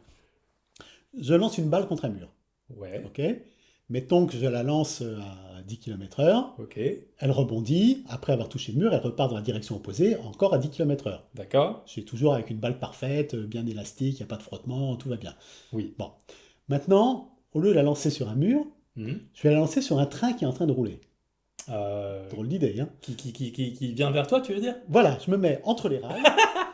Speaker 2: Je lance une balle contre un mur,
Speaker 3: Ouais,
Speaker 2: ok? Mettons que je la lance à dix kilomètres heure,
Speaker 3: ok,
Speaker 2: elle rebondit, après avoir touché le mur, elle repart dans la direction opposée, encore à dix kilomètres heure.
Speaker 3: d'accord.
Speaker 2: Je suis toujours avec une balle parfaite, bien élastique, il n'y a pas de frottement, tout va bien.
Speaker 3: Oui.
Speaker 2: Bon. Maintenant, au lieu de la lancer sur un mur,
Speaker 3: Mhm.
Speaker 2: je vais la lancer sur un train qui est en train de rouler.
Speaker 3: Euh,
Speaker 2: Drôle d'idée, hein?
Speaker 3: qui, qui, qui, qui, qui vient vers toi, tu veux dire?
Speaker 2: Voilà, je me mets entre les rails,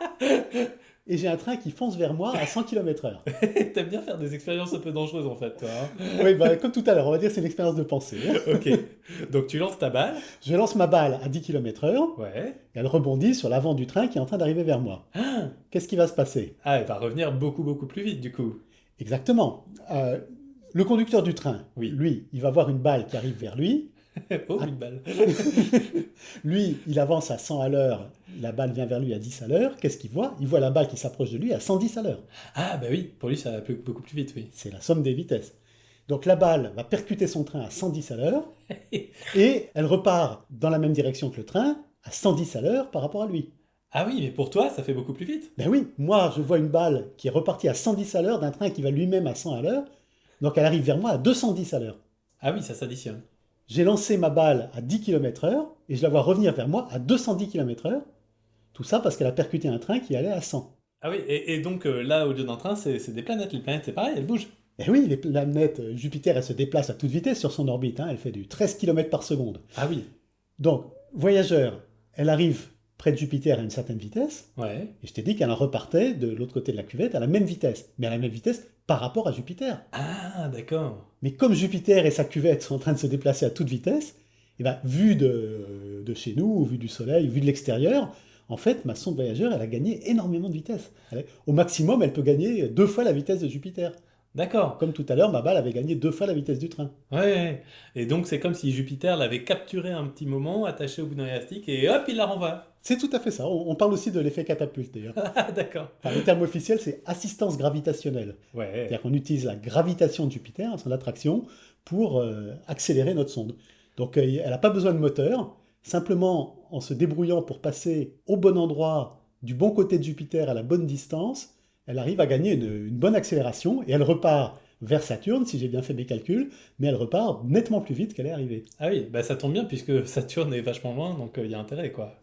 Speaker 2: et j'ai un train qui fonce vers moi à cent kilomètres heure.
Speaker 3: T'aimes bien faire des expériences un peu dangereuses en fait, toi. hein.
Speaker 2: Oui, bah, comme tout à l'heure, on va dire que c'est une expérience de pensée. hein.
Speaker 3: Ok. Donc tu lances ta balle.
Speaker 2: Je lance ma balle à dix kilomètres heure,
Speaker 3: Ouais.
Speaker 2: et elle rebondit sur l'avant du train qui est en train d'arriver vers moi.
Speaker 3: Ah,
Speaker 2: Qu'est-ce qui va se passer?
Speaker 3: Ah, elle va revenir beaucoup beaucoup plus vite du coup.
Speaker 2: Exactement. Euh, le conducteur du train,
Speaker 3: Oui.
Speaker 2: lui, il va voir une balle qui arrive vers lui.
Speaker 3: Oh, une balle.
Speaker 2: Lui, il avance à cent à l'heure, la balle vient vers lui à dix à l'heure. Qu'est-ce qu'il voit? Il voit la balle qui s'approche de lui à cent dix à l'heure.
Speaker 3: Ah bah oui, pour lui ça va plus- beaucoup plus vite, oui.
Speaker 2: C'est la somme des vitesses. Donc la balle va percuter son train à cent dix à l'heure, et elle repart dans la même direction que le train, à cent dix à l'heure par rapport à lui.
Speaker 3: Ah oui, mais pour toi ça fait beaucoup plus vite.
Speaker 2: Ben oui, moi je vois une balle qui est repartie à cent dix à l'heure d'un train qui va lui-même à cent à l'heure, donc elle arrive vers moi à deux cent dix à l'heure.
Speaker 3: Ah oui, ça s'additionne.
Speaker 2: J'ai lancé ma balle à dix kilomètres heure, et je la vois revenir vers moi à deux cent dix kilomètres heure, tout ça parce qu'elle a percuté un train qui allait à cent.
Speaker 3: Ah oui, et, et donc euh, là au lieu d'un train, c'est c'est des planètes. Les planètes c'est pareil, elles bougent.
Speaker 2: Et oui, les planètes, euh, Jupiter, elle se déplace à toute vitesse sur son orbite, hein, elle fait du treize kilomètres par seconde.
Speaker 3: Ah oui,
Speaker 2: Donc, Voyageur, elle arrive près de Jupiter à une certaine vitesse,
Speaker 3: ouais.
Speaker 2: et je t'ai dit qu'elle en repartait de l'autre côté de la cuvette à la même vitesse, mais à la même vitesse par rapport à Jupiter.
Speaker 3: Ah d'accord.
Speaker 2: Mais comme Jupiter et sa cuvette sont en train de se déplacer à toute vitesse, et ben, vu de, de chez nous, vu du Soleil, vu de l'extérieur, en fait, ma sonde Voyageur, elle a gagné énormément de vitesse. Elle- au maximum, elle peut gagner deux fois la vitesse de Jupiter.
Speaker 3: D'accord.
Speaker 2: Comme tout à l'heure, ma balle avait gagné deux fois la vitesse du train.
Speaker 3: Ouais, ouais. Et donc c'est comme si Jupiter l'avait capturé un petit moment, attaché au bout d'un élastique, et hop, il la renvoie.
Speaker 2: C'est tout à fait ça. On, on parle aussi de l'effet catapulte, d'ailleurs.
Speaker 3: Ah d'accord.
Speaker 2: Enfin, le terme officiel, c'est assistance gravitationnelle.
Speaker 3: Ouais.
Speaker 2: C'est-à-dire qu'on utilise la gravitation de Jupiter, son attraction, pour euh, accélérer notre sonde. Donc euh, elle n'a pas besoin de moteur, simplement en se débrouillant pour passer au bon endroit, du bon côté de Jupiter à la bonne distance, elle arrive à gagner une, une bonne accélération, et elle repart vers Saturne, si j'ai bien fait mes calculs, mais elle repart nettement plus vite qu'elle est arrivée.
Speaker 3: Ah oui, bah ça tombe bien puisque Saturne est vachement loin, donc il y a intérêt quoi.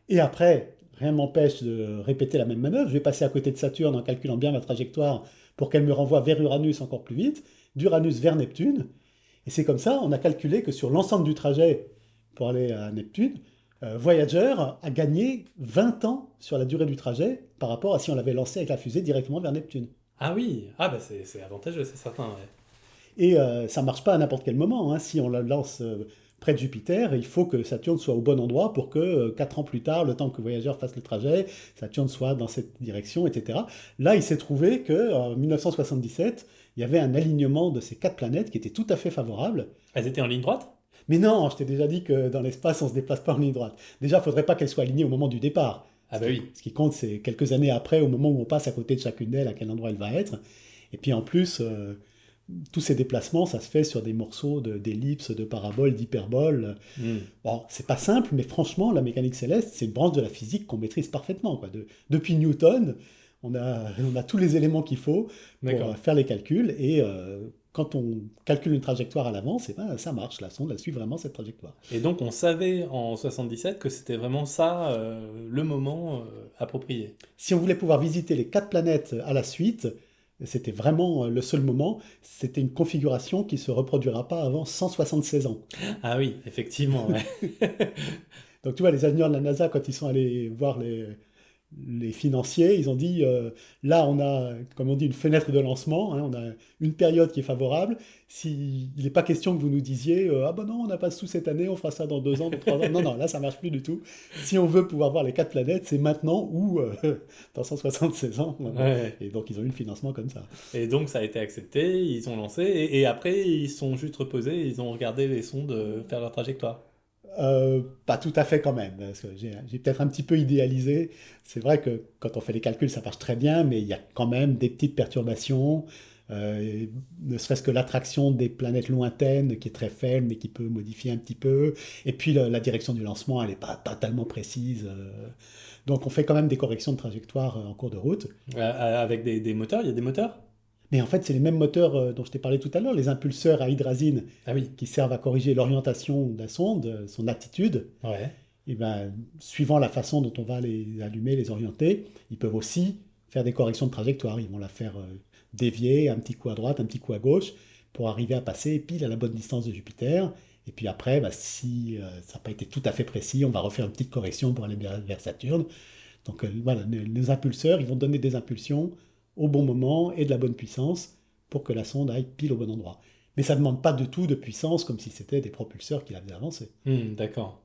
Speaker 2: Et après, rien ne m'empêche de répéter la même manœuvre. Je vais passer à côté de Saturne en calculant bien ma trajectoire pour qu'elle me renvoie vers Uranus encore plus vite, d'Uranus vers Neptune. Et c'est comme ça, on a calculé que sur l'ensemble du trajet pour aller à Neptune, euh, Voyager a gagné vingt ans sur la durée du trajet par rapport à si on l'avait lancé avec la fusée directement vers Neptune.
Speaker 3: Ah oui, ah bah c'est c'est avantageux, c'est certain, ouais.
Speaker 2: Et euh, ça ne marche pas à n'importe quel moment, hein. Si on la lance euh, près de Jupiter, il faut que Saturne soit au bon endroit pour que euh, quatre ans plus tard, le temps que Voyager fasse le trajet, Saturne soit dans cette direction, et cetera. Là, il s'est trouvé qu'en mille neuf cent soixante-dix-sept, il y avait un alignement de ces quatre planètes qui était tout à fait favorable.
Speaker 3: Elles étaient en ligne droite?
Speaker 2: Mais non, je t'ai déjà dit que dans l'espace, on ne se déplace pas en ligne droite. Déjà, il ne faudrait pas qu'elles soient alignées au moment du départ.
Speaker 3: Ah
Speaker 2: Ce
Speaker 3: bah
Speaker 2: qui,
Speaker 3: oui.
Speaker 2: ce qui compte, c'est quelques années après, au moment où on passe à côté de chacune d'elles, à quel endroit elle va être. Et puis en plus, euh, tous ces déplacements, ça se fait sur des morceaux de- d'ellipses, de, paraboles, d'hyperboles.
Speaker 3: Hmm.
Speaker 2: Bon, c'est pas simple, mais franchement, la mécanique céleste, c'est une branche de la physique qu'on maîtrise parfaitement, quoi. De- depuis Newton, on a, on a tous les éléments qu'il faut pour
Speaker 3: D'accord.
Speaker 2: euh, faire les calculs. Et euh, quand on calcule une trajectoire à l'avance, eh ben, ça marche. La sonde, elle suit vraiment cette trajectoire.
Speaker 3: Et donc on savait en soixante-dix-sept que c'était vraiment ça, euh, le moment euh, approprié.
Speaker 2: Si on voulait pouvoir visiter les quatre planètes à la suite, c'était vraiment euh, le seul moment. C'était une configuration qui ne se reproduira pas avant cent soixante-seize ans.
Speaker 3: Ah oui, effectivement, ouais.
Speaker 2: Donc tu vois, les ingénieurs de la NASA, quand ils sont allés voir les, les financiers, ils ont dit, euh, là on a, comme on dit, une fenêtre de lancement, hein, on a une période qui est favorable. Si, il n'est pas question que vous nous disiez, euh, ah ben non, on n'a pas de sous cette année, on fera ça dans deux ans, dans trois ans. Non, non, là ça marche plus du tout. Si on veut pouvoir voir les quatre planètes, c'est maintenant ou euh, dans cent soixante-seize ans.
Speaker 3: Ouais.
Speaker 2: Et donc ils ont eu le financement comme ça.
Speaker 3: Et donc ça a été accepté, ils ont lancé, et, et après ils se sont juste reposés, ils ont regardé les sondes euh, faire leur trajectoire.
Speaker 2: Euh, pas tout à fait quand même, parce que j'ai j'ai peut-être un petit peu idéalisé. C'est vrai que quand on fait les calculs, ça marche très bien, mais il y a quand même des petites perturbations, euh, ne serait-ce que l'attraction des planètes lointaines qui est très faible, mais qui peut modifier un petit peu. Et puis la, la direction du lancement, elle n'est pas totalement précise. euh. Donc on fait quand même des corrections de trajectoire euh, en cours de route.
Speaker 3: Euh, euh, avec des, des moteurs, il y a des moteurs?
Speaker 2: Mais en fait, c'est les mêmes moteurs euh, dont je t'ai parlé tout à l'heure, les impulseurs à hydrazine
Speaker 3: Ah oui,
Speaker 2: qui servent à corriger l'orientation de la sonde, euh, son attitude.
Speaker 3: ouais.
Speaker 2: Et ben, suivant la façon dont on va les allumer, les orienter, ils peuvent aussi faire des corrections de trajectoire. Ils vont la faire euh, dévier, un petit coup à droite, un petit coup à gauche, pour arriver à passer pile à la bonne distance de Jupiter. Et puis après, bah, si euh, ça n'a pas été tout à fait précis, on va refaire une petite correction pour aller vers vers Saturne. Donc euh, voilà, les, les impulseurs, ils vont donner des impulsions au bon moment et de la bonne puissance pour que la sonde aille pile au bon endroit. Mais ça ne demande pas de tout de puissance comme si c'était des propulseurs qui la faisaient avancer.
Speaker 3: Hmm, d'accord.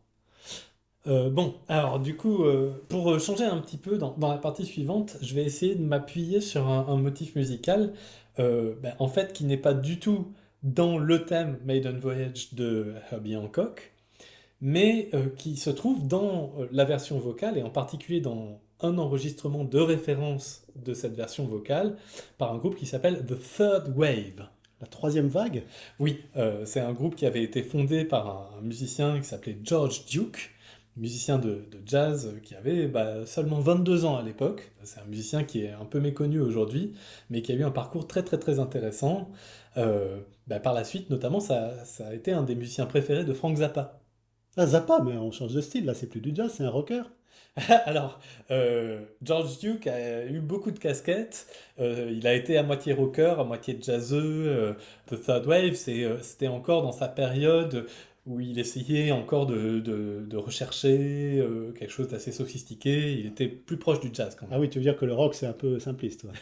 Speaker 3: Euh, bon, alors du coup, euh, pour euh, changer un petit peu dans, dans la partie suivante, je vais essayer de m'appuyer sur un, un motif musical, euh, ben, en fait, qui n'est pas du tout dans le thème Maiden Voyage de Herbie Hancock, mais euh, qui se trouve dans euh, la version vocale, et en particulier dans un enregistrement de référence de cette version vocale, par un groupe qui s'appelle The Third Wave.
Speaker 2: La troisième vague,
Speaker 3: Oui, euh, c'est un groupe qui avait été fondé par un, un musicien qui s'appelait George Duke, musicien de, de jazz euh, qui avait bah, seulement vingt-deux ans à l'époque. C'est un musicien qui est un peu méconnu aujourd'hui, mais qui a eu un parcours très très très intéressant. Euh, bah, par la suite, notamment, ça, ça a été un des musiciens préférés de Frank Zappa.
Speaker 2: ah Zappa, mais on change de style, là c'est plus du jazz, c'est un rocker.
Speaker 3: Alors, euh, George Duke a eu beaucoup de casquettes. Euh, il a été à moitié rocker, à moitié jazzeux. Euh, The Third Wave, c'est, euh, c'était encore dans sa période où il essayait encore de, de- de rechercher euh, quelque chose d'assez sophistiqué. Il était plus proche du jazz quand
Speaker 2: Ah
Speaker 3: même.
Speaker 2: oui, tu veux dire que le rock c'est un peu simpliste, toi.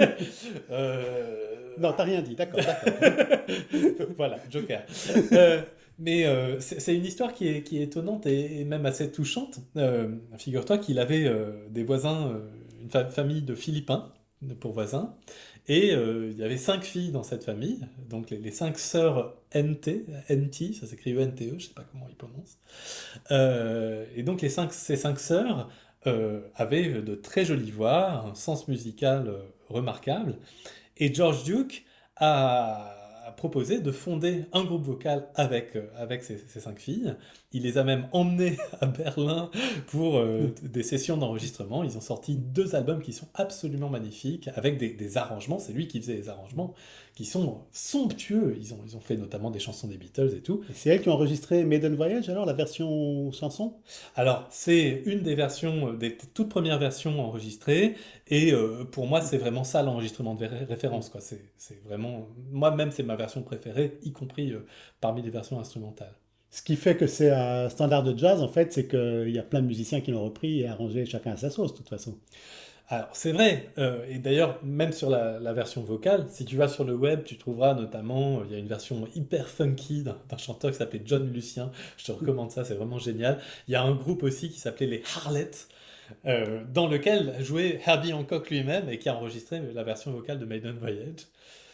Speaker 3: Euh,
Speaker 2: Non, t'as rien dit, d'accord, d'accord.
Speaker 3: Voilà, Joker. Euh, mais euh, c'est c'est une histoire qui est, qui est étonnante et, et même assez touchante. Euh, figure-toi qu'il avait euh, des voisins, euh, une fa- famille de Philippins pour voisins, et euh, il y avait cinq filles dans cette famille, donc les, les cinq sœurs N T, N T, ça s'écrit E N T E, je sais pas comment ils prononcent. Euh, et donc les cinq, ces cinq sœurs euh, avaient de très jolies voix, un sens musical euh, remarquable. Et George Duke a, a proposé de fonder un groupe vocal avec, euh, avec ces, ces cinq filles. Il les a même emmenées à Berlin pour euh, des sessions d'enregistrement. Ils ont sorti deux albums qui sont absolument magnifiques, avec des, des arrangements, c'est lui qui faisait les arrangements, qui sont somptueux. Ils ont, ils ont fait notamment des chansons des Beatles et tout.
Speaker 2: Et c'est elle qui a enregistré Maiden Voyage, alors, la version chanson?
Speaker 3: Alors, c'est une des versions, euh, des toutes premières versions enregistrées, et euh, pour moi, c'est vraiment ça l'enregistrement de ré- référence, quoi. C'est, c'est vraiment, moi-même, c'est ma version préférée, y compris euh, parmi les versions instrumentales.
Speaker 2: Ce qui fait que c'est un standard de jazz, en fait, c'est qu'il y a plein de musiciens qui l'ont repris et arrangé chacun à sa sauce, de toute façon.
Speaker 3: Alors, c'est vrai, euh, et d'ailleurs, même sur la, la version vocale, si tu vas sur le web, tu trouveras notamment, euh, il y a une version hyper funky d'un, d'un chanteur qui s'appelait John Lucien. Je te recommande ça, c'est vraiment génial. Il y a un groupe aussi qui s'appelait les Harlettes, euh, dans lequel jouait Herbie Hancock lui-même et qui a enregistré la version vocale de Maiden Voyage.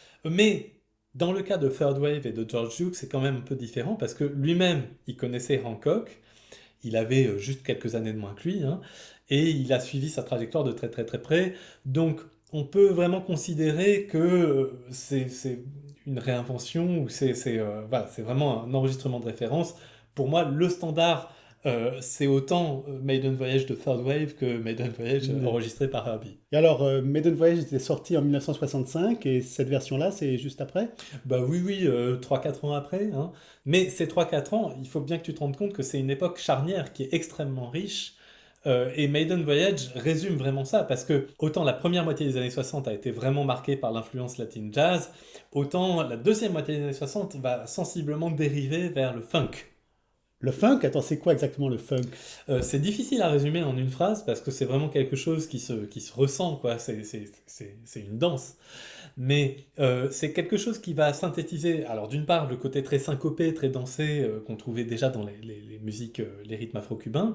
Speaker 3: Mais dans le cas de Third Wave et de George Duke, c'est quand même un peu différent parce que lui-même, il connaissait Hancock, il avait euh, juste quelques années de moins que lui, hein, et il a suivi sa trajectoire de très très très près. Donc on peut vraiment considérer que euh, c'est, c'est une réinvention ou c'est, c'est, euh, voilà, c'est vraiment un enregistrement de référence. Pour moi, le standard, euh, c'est autant euh, Maiden Voyage de Third Wave que Maiden Voyage euh,
Speaker 2: Mm.
Speaker 3: enregistré par Herbie.
Speaker 2: Et alors, euh, Maiden Voyage était sorti en mille neuf cent soixante-cinq, et cette version-là, c'est juste après?
Speaker 3: Bah oui, oui, euh, trois quatre ans après, hein. Mais ces trois quatre ans, il faut bien que tu te rendes compte que c'est une époque charnière qui est extrêmement riche. Euh, et Maiden Voyage résume vraiment ça, parce que autant la première moitié des années soixante a été vraiment marquée par l'influence latine jazz, autant la deuxième moitié des années soixante va sensiblement dériver vers le funk.
Speaker 2: Le funk, attends, c'est quoi exactement le funk?
Speaker 3: Euh, c'est difficile à résumer en une phrase parce que c'est vraiment quelque chose qui se, qui se ressent, quoi. C'est, c'est, c'est, c'est une danse. Mais euh, c'est quelque chose qui va synthétiser, alors d'une part, le côté très syncopé, très dansé euh, qu'on trouvait déjà dans les, les- les musiques, euh, les rythmes afro-cubains.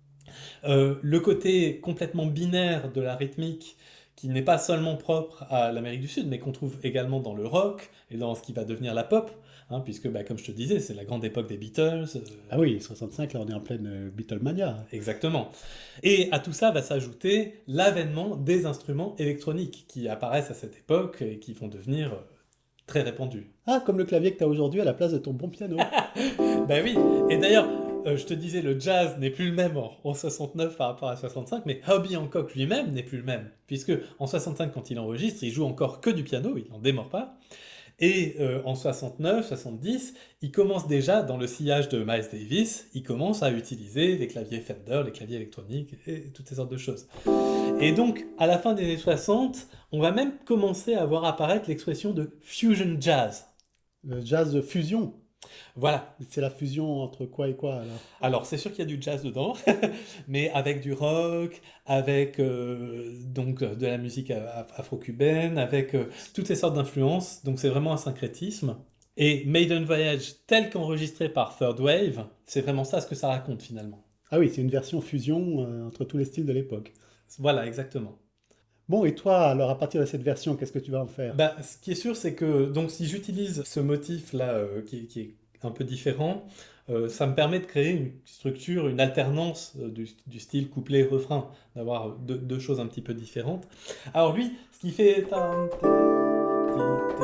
Speaker 3: Euh, le côté complètement binaire de la rythmique qui n'est pas seulement propre à l'Amérique du Sud, mais qu'on trouve également dans le rock et dans ce qui va devenir la pop, hein, puisque, bah, comme je te disais, c'est la grande époque des Beatles. euh,
Speaker 2: Ah oui, soixante-cinq, là, on est en pleine euh, Beatlemania.
Speaker 3: Exactement. Et à tout ça va s'ajouter l'avènement des instruments électroniques qui apparaissent à cette époque et qui vont devenir euh, très répandus.
Speaker 2: Ah, comme le clavier que tu as aujourd'hui à la place de ton bon piano.
Speaker 3: Ben oui, et d'ailleurs, euh, je te disais, le jazz n'est plus le même en, en soixante-neuf par rapport à soixante-cinq, mais Herbie Hancock lui-même n'est plus le même, puisque en soixante-cinq, quand il enregistre, il joue encore que du piano, il n'en démord pas. Et euh, en soixante-neuf, soixante-dix, il commence déjà, dans le sillage de Miles Davis, il commence à utiliser les claviers Fender, les claviers électroniques et toutes ces sortes de choses. Et donc, à la fin des années soixante, on va même commencer à voir apparaître l'expression de fusion jazz.
Speaker 2: Le jazz de fusion.
Speaker 3: Voilà.
Speaker 2: C'est la fusion entre quoi et quoi, alors?
Speaker 3: Alors, c'est sûr qu'il y a du jazz dedans, mais avec du rock, avec euh, donc euh, de la musique af- afro-cubaine, avec euh, toutes ces sortes d'influences. Donc, c'est vraiment un syncrétisme. Et Maiden Voyage, tel qu'enregistré par Third Wave, c'est vraiment ça ce que ça raconte finalement.
Speaker 2: Ah oui, c'est une version fusion euh, entre tous les styles de l'époque.
Speaker 3: Voilà, exactement.
Speaker 2: Bon, et toi, alors, à partir de cette version, qu'est-ce que tu vas en faire?
Speaker 3: Bah, ce qui est sûr, c'est que donc si j'utilise ce motif-là euh, qui, qui est un peu différent, euh, ça me permet de créer une structure, une alternance euh, du, du style couplet-refrain, d'avoir deux, deux choses un petit peu différentes. Alors lui, ce qui fait... tam, ti, ti,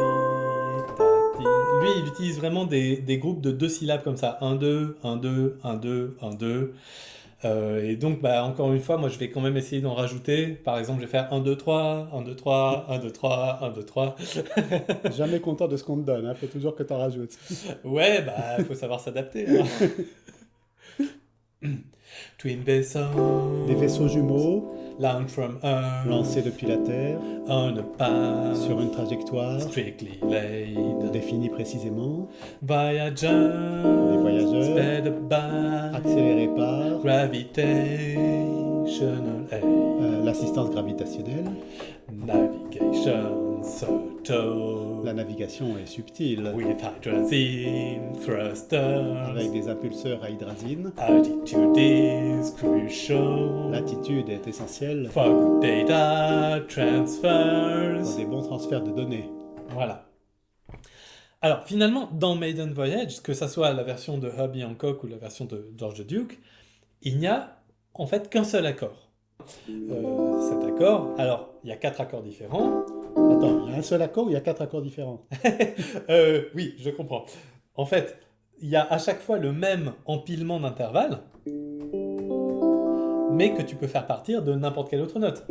Speaker 3: ti, ta, ti, lui, il utilise vraiment des, des groupes de deux syllabes comme ça. un, deux, un, deux, un, deux, un, deux. Euh, et donc, bah, encore une fois, moi je vais quand même essayer d'en rajouter. Par exemple, je vais faire un, deux, trois, un, deux, trois, un, deux, trois, un, deux, trois.
Speaker 2: Jamais content de ce qu'on te donne, hein, faut toujours que tu en rajoutes.
Speaker 3: Ouais, bah, il faut savoir s'adapter, hein. Twin vessels,
Speaker 2: Des vaisseaux jumeaux,
Speaker 3: launch from Earth,
Speaker 2: lancés depuis la Terre,
Speaker 3: on a path,
Speaker 2: sur une trajectoire
Speaker 3: strictly laid,
Speaker 2: définie précisément,
Speaker 3: Voyager,
Speaker 2: des voyageurs,
Speaker 3: sped by
Speaker 2: accélérés par
Speaker 3: gravitational aid,
Speaker 2: euh, l'assistance gravitationnelle.
Speaker 3: navigation subtle,
Speaker 2: La navigation est subtile,
Speaker 3: with hydrazine thrusters,
Speaker 2: avec des impulseurs à hydrazine.
Speaker 3: altitude is crucial,
Speaker 2: L'attitude est essentielle
Speaker 3: for good data
Speaker 2: pour
Speaker 3: transfers.
Speaker 2: des bons transferts de données.
Speaker 3: Voilà. Alors finalement, dans Maiden Voyage, que ça soit la version de Herbie Hancock ou la version de George Duke, il n'y a en fait qu'un seul accord. Euh, cet accord, alors il y a quatre accords différents.
Speaker 2: Attends, Attends, il y a un seul accord ou il y a quatre accords différents?
Speaker 3: Euh, oui, je comprends. En fait, il y a à chaque fois le même empilement d'intervalles, mais que tu peux faire partir de n'importe quelle autre note.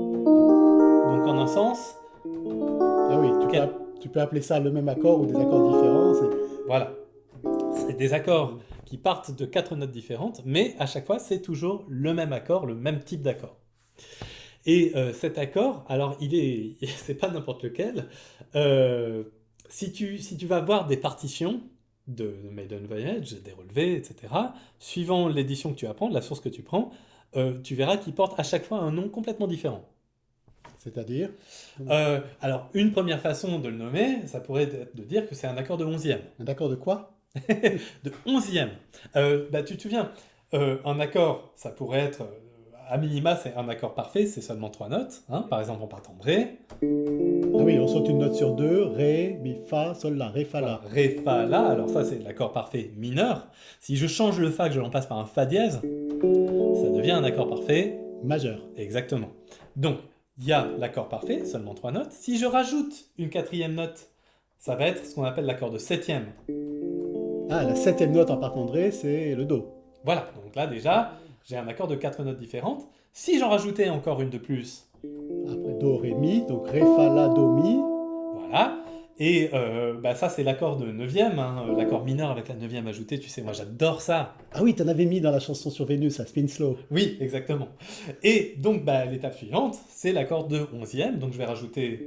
Speaker 3: Donc en un sens,
Speaker 2: Ah oui, tu peux,
Speaker 3: quel-
Speaker 2: app- tu peux appeler ça le même accord ou des accords différents. c'est-
Speaker 3: voilà. C'est des accords qui partent de quatre notes différentes, mais à chaque fois, c'est toujours le même accord, le même type d'accord. Et euh, cet accord, alors il est, c'est pas n'importe lequel. Euh, si tu, si tu vas voir des partitions de, de Maiden Voyage, des relevés, et cetera, suivant l'édition que tu vas prendre, la source que tu prends, euh, tu verras qu'ils portent à chaque fois un nom complètement différent.
Speaker 2: C'est-à-dire?
Speaker 3: Euh, alors, une première façon de le nommer, ça pourrait être de dire que c'est un accord de onzième.
Speaker 2: Un accord de quoi?
Speaker 3: De onzième. Euh, bah, tu te souviens, euh, un accord, ça pourrait être, euh, à minima, c'est un accord parfait, c'est seulement trois notes. Hein. Par exemple, on part en Ré,
Speaker 2: Ah oui, on saute une note sur deux. Ré, mi, fa, sol, la, ré, fa, la.
Speaker 3: Ré, Fa, La. Alors ça, c'est l'accord parfait mineur. Si je change le Fa, que je remplace par un Fa dièse, ça devient un accord parfait.
Speaker 2: Majeur.
Speaker 3: Exactement. Donc, il y a l'accord parfait, seulement trois notes. Si je rajoute une quatrième note, ça va être ce qu'on appelle l'accord de septième.
Speaker 2: Ah, la septième note en partant de ré, c'est le do.
Speaker 3: Voilà, donc là déjà, j'ai un accord de quatre notes différentes. Si j'en rajoutais encore une de plus,
Speaker 2: Après do, ré, mi. Donc ré, fa, la, do, mi.
Speaker 3: voilà. Et euh, bah ça, c'est l'accord de neuvième, hein, l'accord mineur avec la neuvième ajoutée. Tu sais, moi j'adore ça.
Speaker 2: Ah oui, t'en avais mis dans la chanson sur Vénus, à Spin Slow.
Speaker 3: Oui, exactement. Et donc, bah, l'étape suivante, c'est l'accord de onzième. Donc je vais rajouter,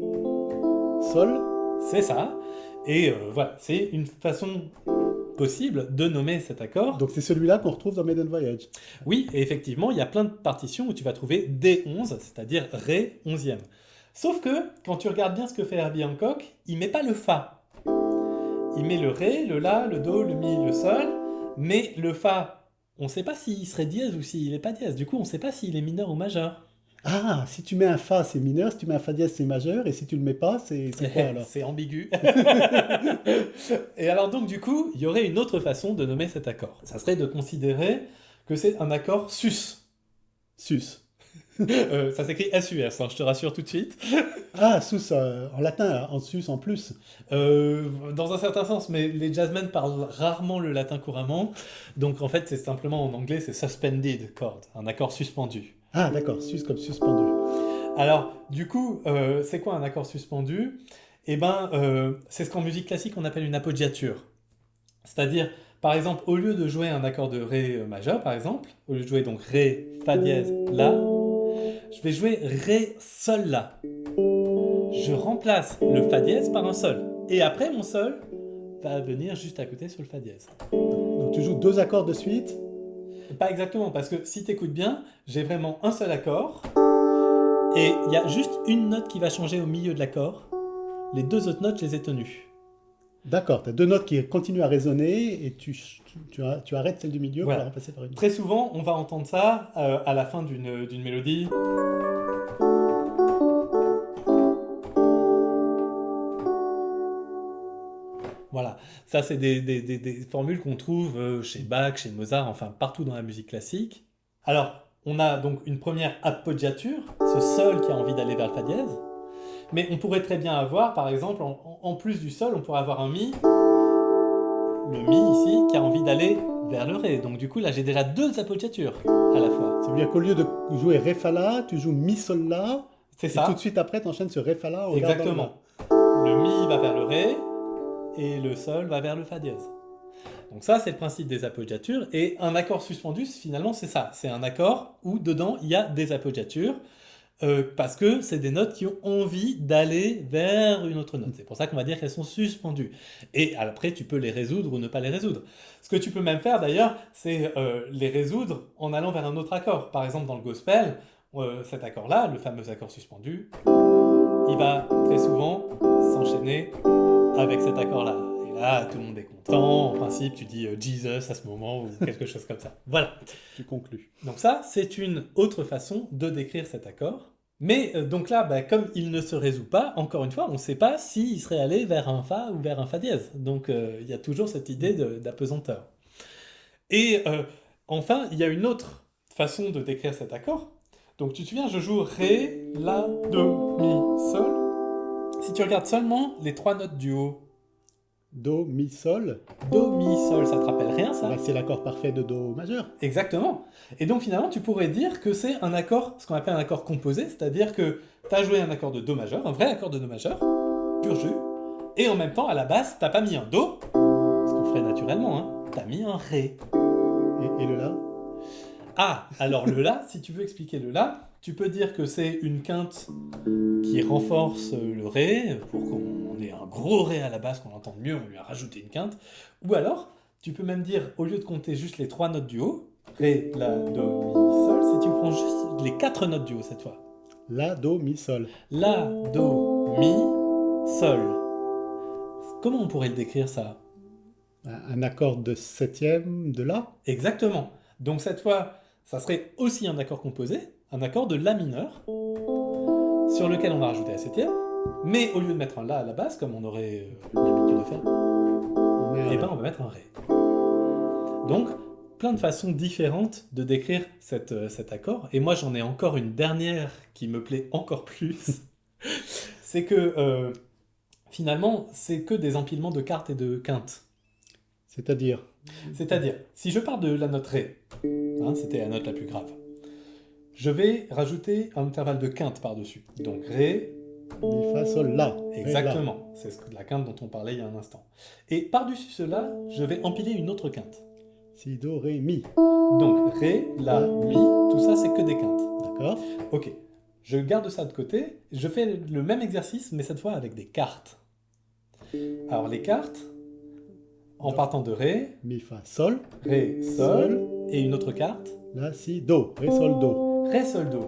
Speaker 2: Sol.
Speaker 3: c'est ça. Et euh, voilà, c'est une façon possible de nommer cet accord.
Speaker 2: Donc c'est celui-là qu'on retrouve dans Maiden Voyage.
Speaker 3: Oui, et effectivement, il y a plein de partitions où tu vas trouver D onze, c'est-à-dire Ré onzième. Sauf que, quand tu regardes bien ce que fait Herbie Hancock, il met pas le Fa. Il met le Ré, le La, le Do, le Mi, le Sol, mais le Fa, on ne sait pas s'il serait dièse ou s'il n'est pas dièse. Du coup, on ne sait pas s'il est mineur ou majeur.
Speaker 2: Ah, si tu mets un fa, c'est mineur. Si tu mets un fa dièse, c'est majeur. Et si tu le mets pas, c'est c'est quoi alors?
Speaker 3: C'est ambigu. Et alors donc du coup, il y aurait une autre façon de nommer cet accord. Ça serait de considérer que c'est un accord sus.
Speaker 2: Sus.
Speaker 3: Euh, ça s'écrit S U S, hein, je te rassure tout de suite.
Speaker 2: Ah, sus euh, en latin, en sus en plus.
Speaker 3: Euh, dans un certain sens, mais les jazzmen parlent rarement le latin couramment. Donc en fait, c'est simplement en anglais, c'est suspended chord, un accord suspendu.
Speaker 2: Ah, d'accord, sus comme suspendu.
Speaker 3: Alors, du coup, euh, c'est quoi un accord suspendu? Eh ben, euh, c'est ce qu'en musique classique on appelle une appoggiature. C'est-à-dire, par exemple, au lieu de jouer un accord de Ré euh, majeur, par exemple, au lieu de jouer donc Ré, Fa dièse, La, je vais jouer Ré, Sol, La. Je remplace le Fa dièse par un Sol. Et après, mon Sol va venir juste à côté sur le Fa dièse.
Speaker 2: Donc tu joues deux accords de suite.
Speaker 3: Pas exactement, parce que si tu écoutes bien, j'ai vraiment un seul accord, et il y a juste une note qui va changer au milieu de l'accord. Les deux autres notes, je les ai tenues.
Speaker 2: D'accord, tu as deux notes qui continuent à résonner et tu, tu, tu, tu arrêtes celle du milieu
Speaker 3: Voilà.
Speaker 2: pour la remplacer par une autre.
Speaker 3: Très souvent, on va entendre ça euh, à la fin d'une d'une mélodie. Voilà, ça c'est des, des, des, des formules qu'on trouve euh, chez Bach, chez Mozart, enfin partout dans la musique classique. Alors, on a donc une première appoggiature, ce sol qui a envie d'aller vers le Fa dièse, mais on pourrait très bien avoir, par exemple, en, en plus du sol, on pourrait avoir un Mi, le Mi ici, qui a envie d'aller vers le Ré. Donc du coup, là j'ai déjà deux appoggiatures à la fois.
Speaker 2: Ça veut dire qu'au lieu de jouer Ré, Fa, La, tu joues Mi, Sol, La.
Speaker 3: C'est
Speaker 2: Et
Speaker 3: ça,
Speaker 2: tout de suite après, tu enchaînes sur Ré, Fa, La. en gardant le
Speaker 3: exactement.
Speaker 2: La.
Speaker 3: Le Mi va vers le Ré, et le Sol va vers le Fa dièse. Donc ça, c'est le principe des appoggiatures. Et un accord suspendu, finalement, c'est ça. C'est un accord où, dedans, il y a des appoggiatures, euh, parce que c'est des notes qui ont envie d'aller vers une autre note. C'est pour ça qu'on va dire qu'elles sont suspendues. Et après, tu peux les résoudre ou ne pas les résoudre. Ce que tu peux même faire, d'ailleurs, c'est euh, les résoudre en allant vers un autre accord. Par exemple, dans le gospel, euh, cet accord-là, le fameux accord suspendu, il va très souvent s'enchaîner avec cet accord-là. Et là, tout le monde est content. En principe, tu dis euh, Jesus à ce moment ou quelque chose comme ça. Voilà.
Speaker 2: Tu conclus.
Speaker 3: Donc ça, c'est une autre façon de décrire cet accord. Mais euh, donc là, bah, comme il ne se résout pas, encore une fois, on ne sait pas s'il serait allé vers un Fa ou vers un Fa dièse. Donc euh, il y a toujours cette idée de- d'apesanteur. Et euh, enfin, il y a une autre façon de décrire cet accord. Donc tu te souviens, je joue Ré, La, Do, Mi, Sol. Si tu regardes seulement les trois notes du haut,
Speaker 2: Do, Mi, Sol.
Speaker 3: Do, Mi, Sol, ça te rappelle rien ça?
Speaker 2: Bah, c'est l'accord parfait de Do majeur.
Speaker 3: Exactement. Et donc finalement, tu pourrais dire que c'est un accord, ce qu'on appelle un accord composé, c'est-à-dire que tu as joué un accord de Do majeur, un vrai accord de Do majeur, pur jus, et en même temps, à la basse, t'as pas mis un Do, ce qu'on ferait naturellement, hein, t'as mis un Ré.
Speaker 2: Et, et le La?
Speaker 3: Ah, alors le La, si tu veux expliquer le La, tu peux dire que c'est une quinte qui renforce le Ré, pour qu'on ait un gros Ré à la basse, qu'on entende mieux, on lui a rajouté une quinte. Ou alors, tu peux même dire, au lieu de compter juste les trois notes du haut, Ré, La, Do, Mi, Sol, si tu prends juste les quatre notes du haut cette fois.
Speaker 2: La, Do, Mi, Sol.
Speaker 3: La, Do, Mi, Sol. Comment on pourrait le décrire ça?
Speaker 2: Un, un accord de septième de La?
Speaker 3: Exactement. Donc cette fois, ça serait aussi un accord composé, un accord de La mineur, sur lequel on va rajouter la septième, mais au lieu de mettre un La à la basse, comme on aurait euh, l'habitude de faire, eh ben on va mettre un Ré. Donc, plein de façons différentes de décrire cette, euh, cet accord, et moi j'en ai encore une dernière qui me plaît encore plus, c'est que euh, finalement, c'est que des empilements de quartes et de quintes.
Speaker 2: C'est-à-dire?
Speaker 3: C'est-à-dire, si je pars de la note Ré, hein, c'était la note la plus grave, je vais rajouter un intervalle de quinte par-dessus. Donc Ré,
Speaker 2: Mi, Fa, Sol, La.
Speaker 3: exactement, c'est ce que- la quinte dont on parlait il y a un instant. Et par-dessus cela, je vais empiler une autre quinte.
Speaker 2: Si, Do, Ré, Mi.
Speaker 3: Donc Ré, La, Mi, tout ça c'est que des quintes.
Speaker 2: D'accord?
Speaker 3: Ok, je garde ça de côté, je fais le même exercice, mais cette fois avec des quartes. Alors les quartes, en partant de Ré,
Speaker 2: Mi, Fa, Sol.
Speaker 3: Ré, Sol, et une autre quarte,
Speaker 2: La, Si, Do. Ré, Sol, Do.
Speaker 3: Ré, Sol, Do.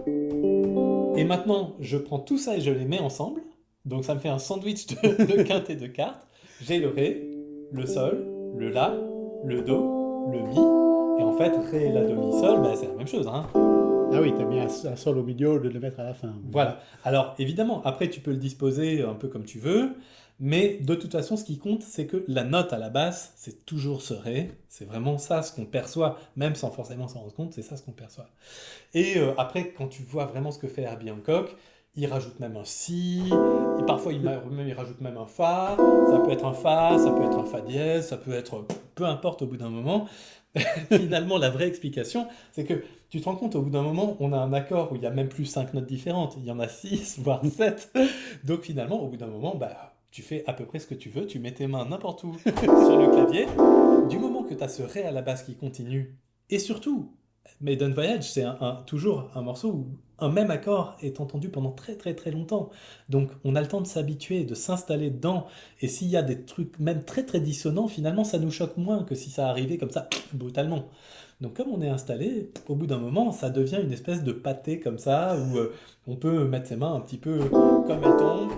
Speaker 3: Et maintenant, je prends tout ça et je les mets ensemble. Donc ça me fait un sandwich de, de quintes et de quartes. J'ai le Ré, le Sol, le La, le Do, le Mi. Et en fait, Ré, La, Do, Mi, Sol, bah, c'est la même chose. Hein.
Speaker 2: Ah oui, t'as mis un, un Sol au milieu au lieu de le mettre à la fin.
Speaker 3: Voilà. Alors évidemment, après tu peux le disposer un peu comme tu veux. Mais de toute façon, ce qui compte, c'est que la note à la basse, c'est toujours ce Ré. C'est vraiment ça ce qu'on perçoit, même sans forcément s'en rendre compte, c'est ça ce qu'on perçoit. Et euh, après, quand tu vois vraiment ce que fait Herbie Hancock, il rajoute même un Si, et parfois il, même, il rajoute même un Fa, ça peut être un Fa, ça peut être un Fa dièse, ça peut être peu importe au bout d'un moment. Finalement, la vraie explication, c'est que tu te rends compte, au bout d'un moment, on a un accord où il y a même plus cinq notes différentes, il y en a six, voire sept. Donc finalement, au bout d'un moment, bah... tu fais à peu près ce que tu veux, tu mets tes mains n'importe où sur le clavier. Du moment que tu as ce Ré à la basse qui continue, et surtout, Maiden Voyage, c'est un, un, toujours un morceau où un même accord est entendu pendant très très très longtemps. Donc on a le temps de s'habituer, de s'installer dedans. Et s'il y a des trucs même très très dissonants, finalement ça nous choque moins que si ça arrivait comme ça, brutalement. Donc comme on est installé, au bout d'un moment, ça devient une espèce de pâté comme ça, où euh, on peut mettre ses mains un petit peu comme elles tombent.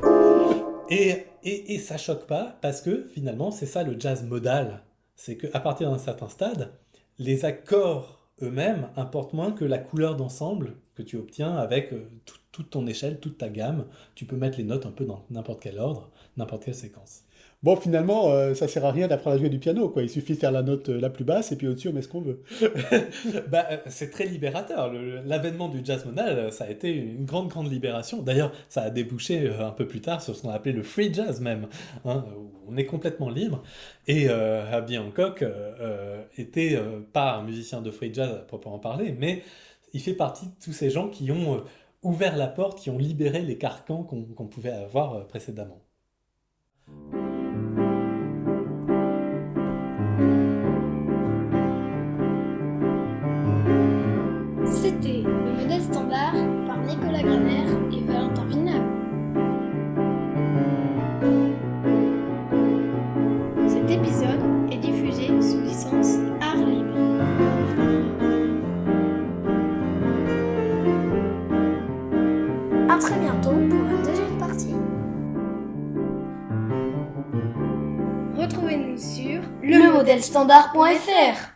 Speaker 3: Et, et, et ça choque pas, parce que finalement, c'est ça le jazz modal. C'est qu'à partir d'un certain stade, les accords eux-mêmes importent moins que la couleur d'ensemble que tu obtiens avec euh, tout, toute ton échelle, toute ta gamme. Tu peux mettre les notes un peu dans n'importe quel ordre, n'importe quelle séquence.
Speaker 2: Bon, finalement, euh, ça sert à rien d'apprendre à jouer du piano, quoi. Il suffit de faire la note euh, la plus basse et puis au-dessus, on met ce qu'on veut.
Speaker 3: bah, euh, c'est très libérateur. Le- l'avènement du jazz modal, euh, ça a été une grande, grande libération. D'ailleurs, ça a débouché euh, un peu plus tard sur ce qu'on appelait le free jazz même, hein, où on est complètement libre. Et euh, Herbie Hancock euh, euh, était euh, pas un musicien de free jazz à proprement parler, mais il fait partie de tous ces gens qui ont euh, ouvert la porte, qui ont libéré les carcans qu'on qu'on pouvait avoir euh, précédemment.
Speaker 1: C'était le modèle standard par Nicolas Graner et Valentin Villeneuve. Cet épisode est diffusé sous licence Art Libre. À très bientôt pour la deuxième partie. Retrouvez-nous sur le modèle standard point f r.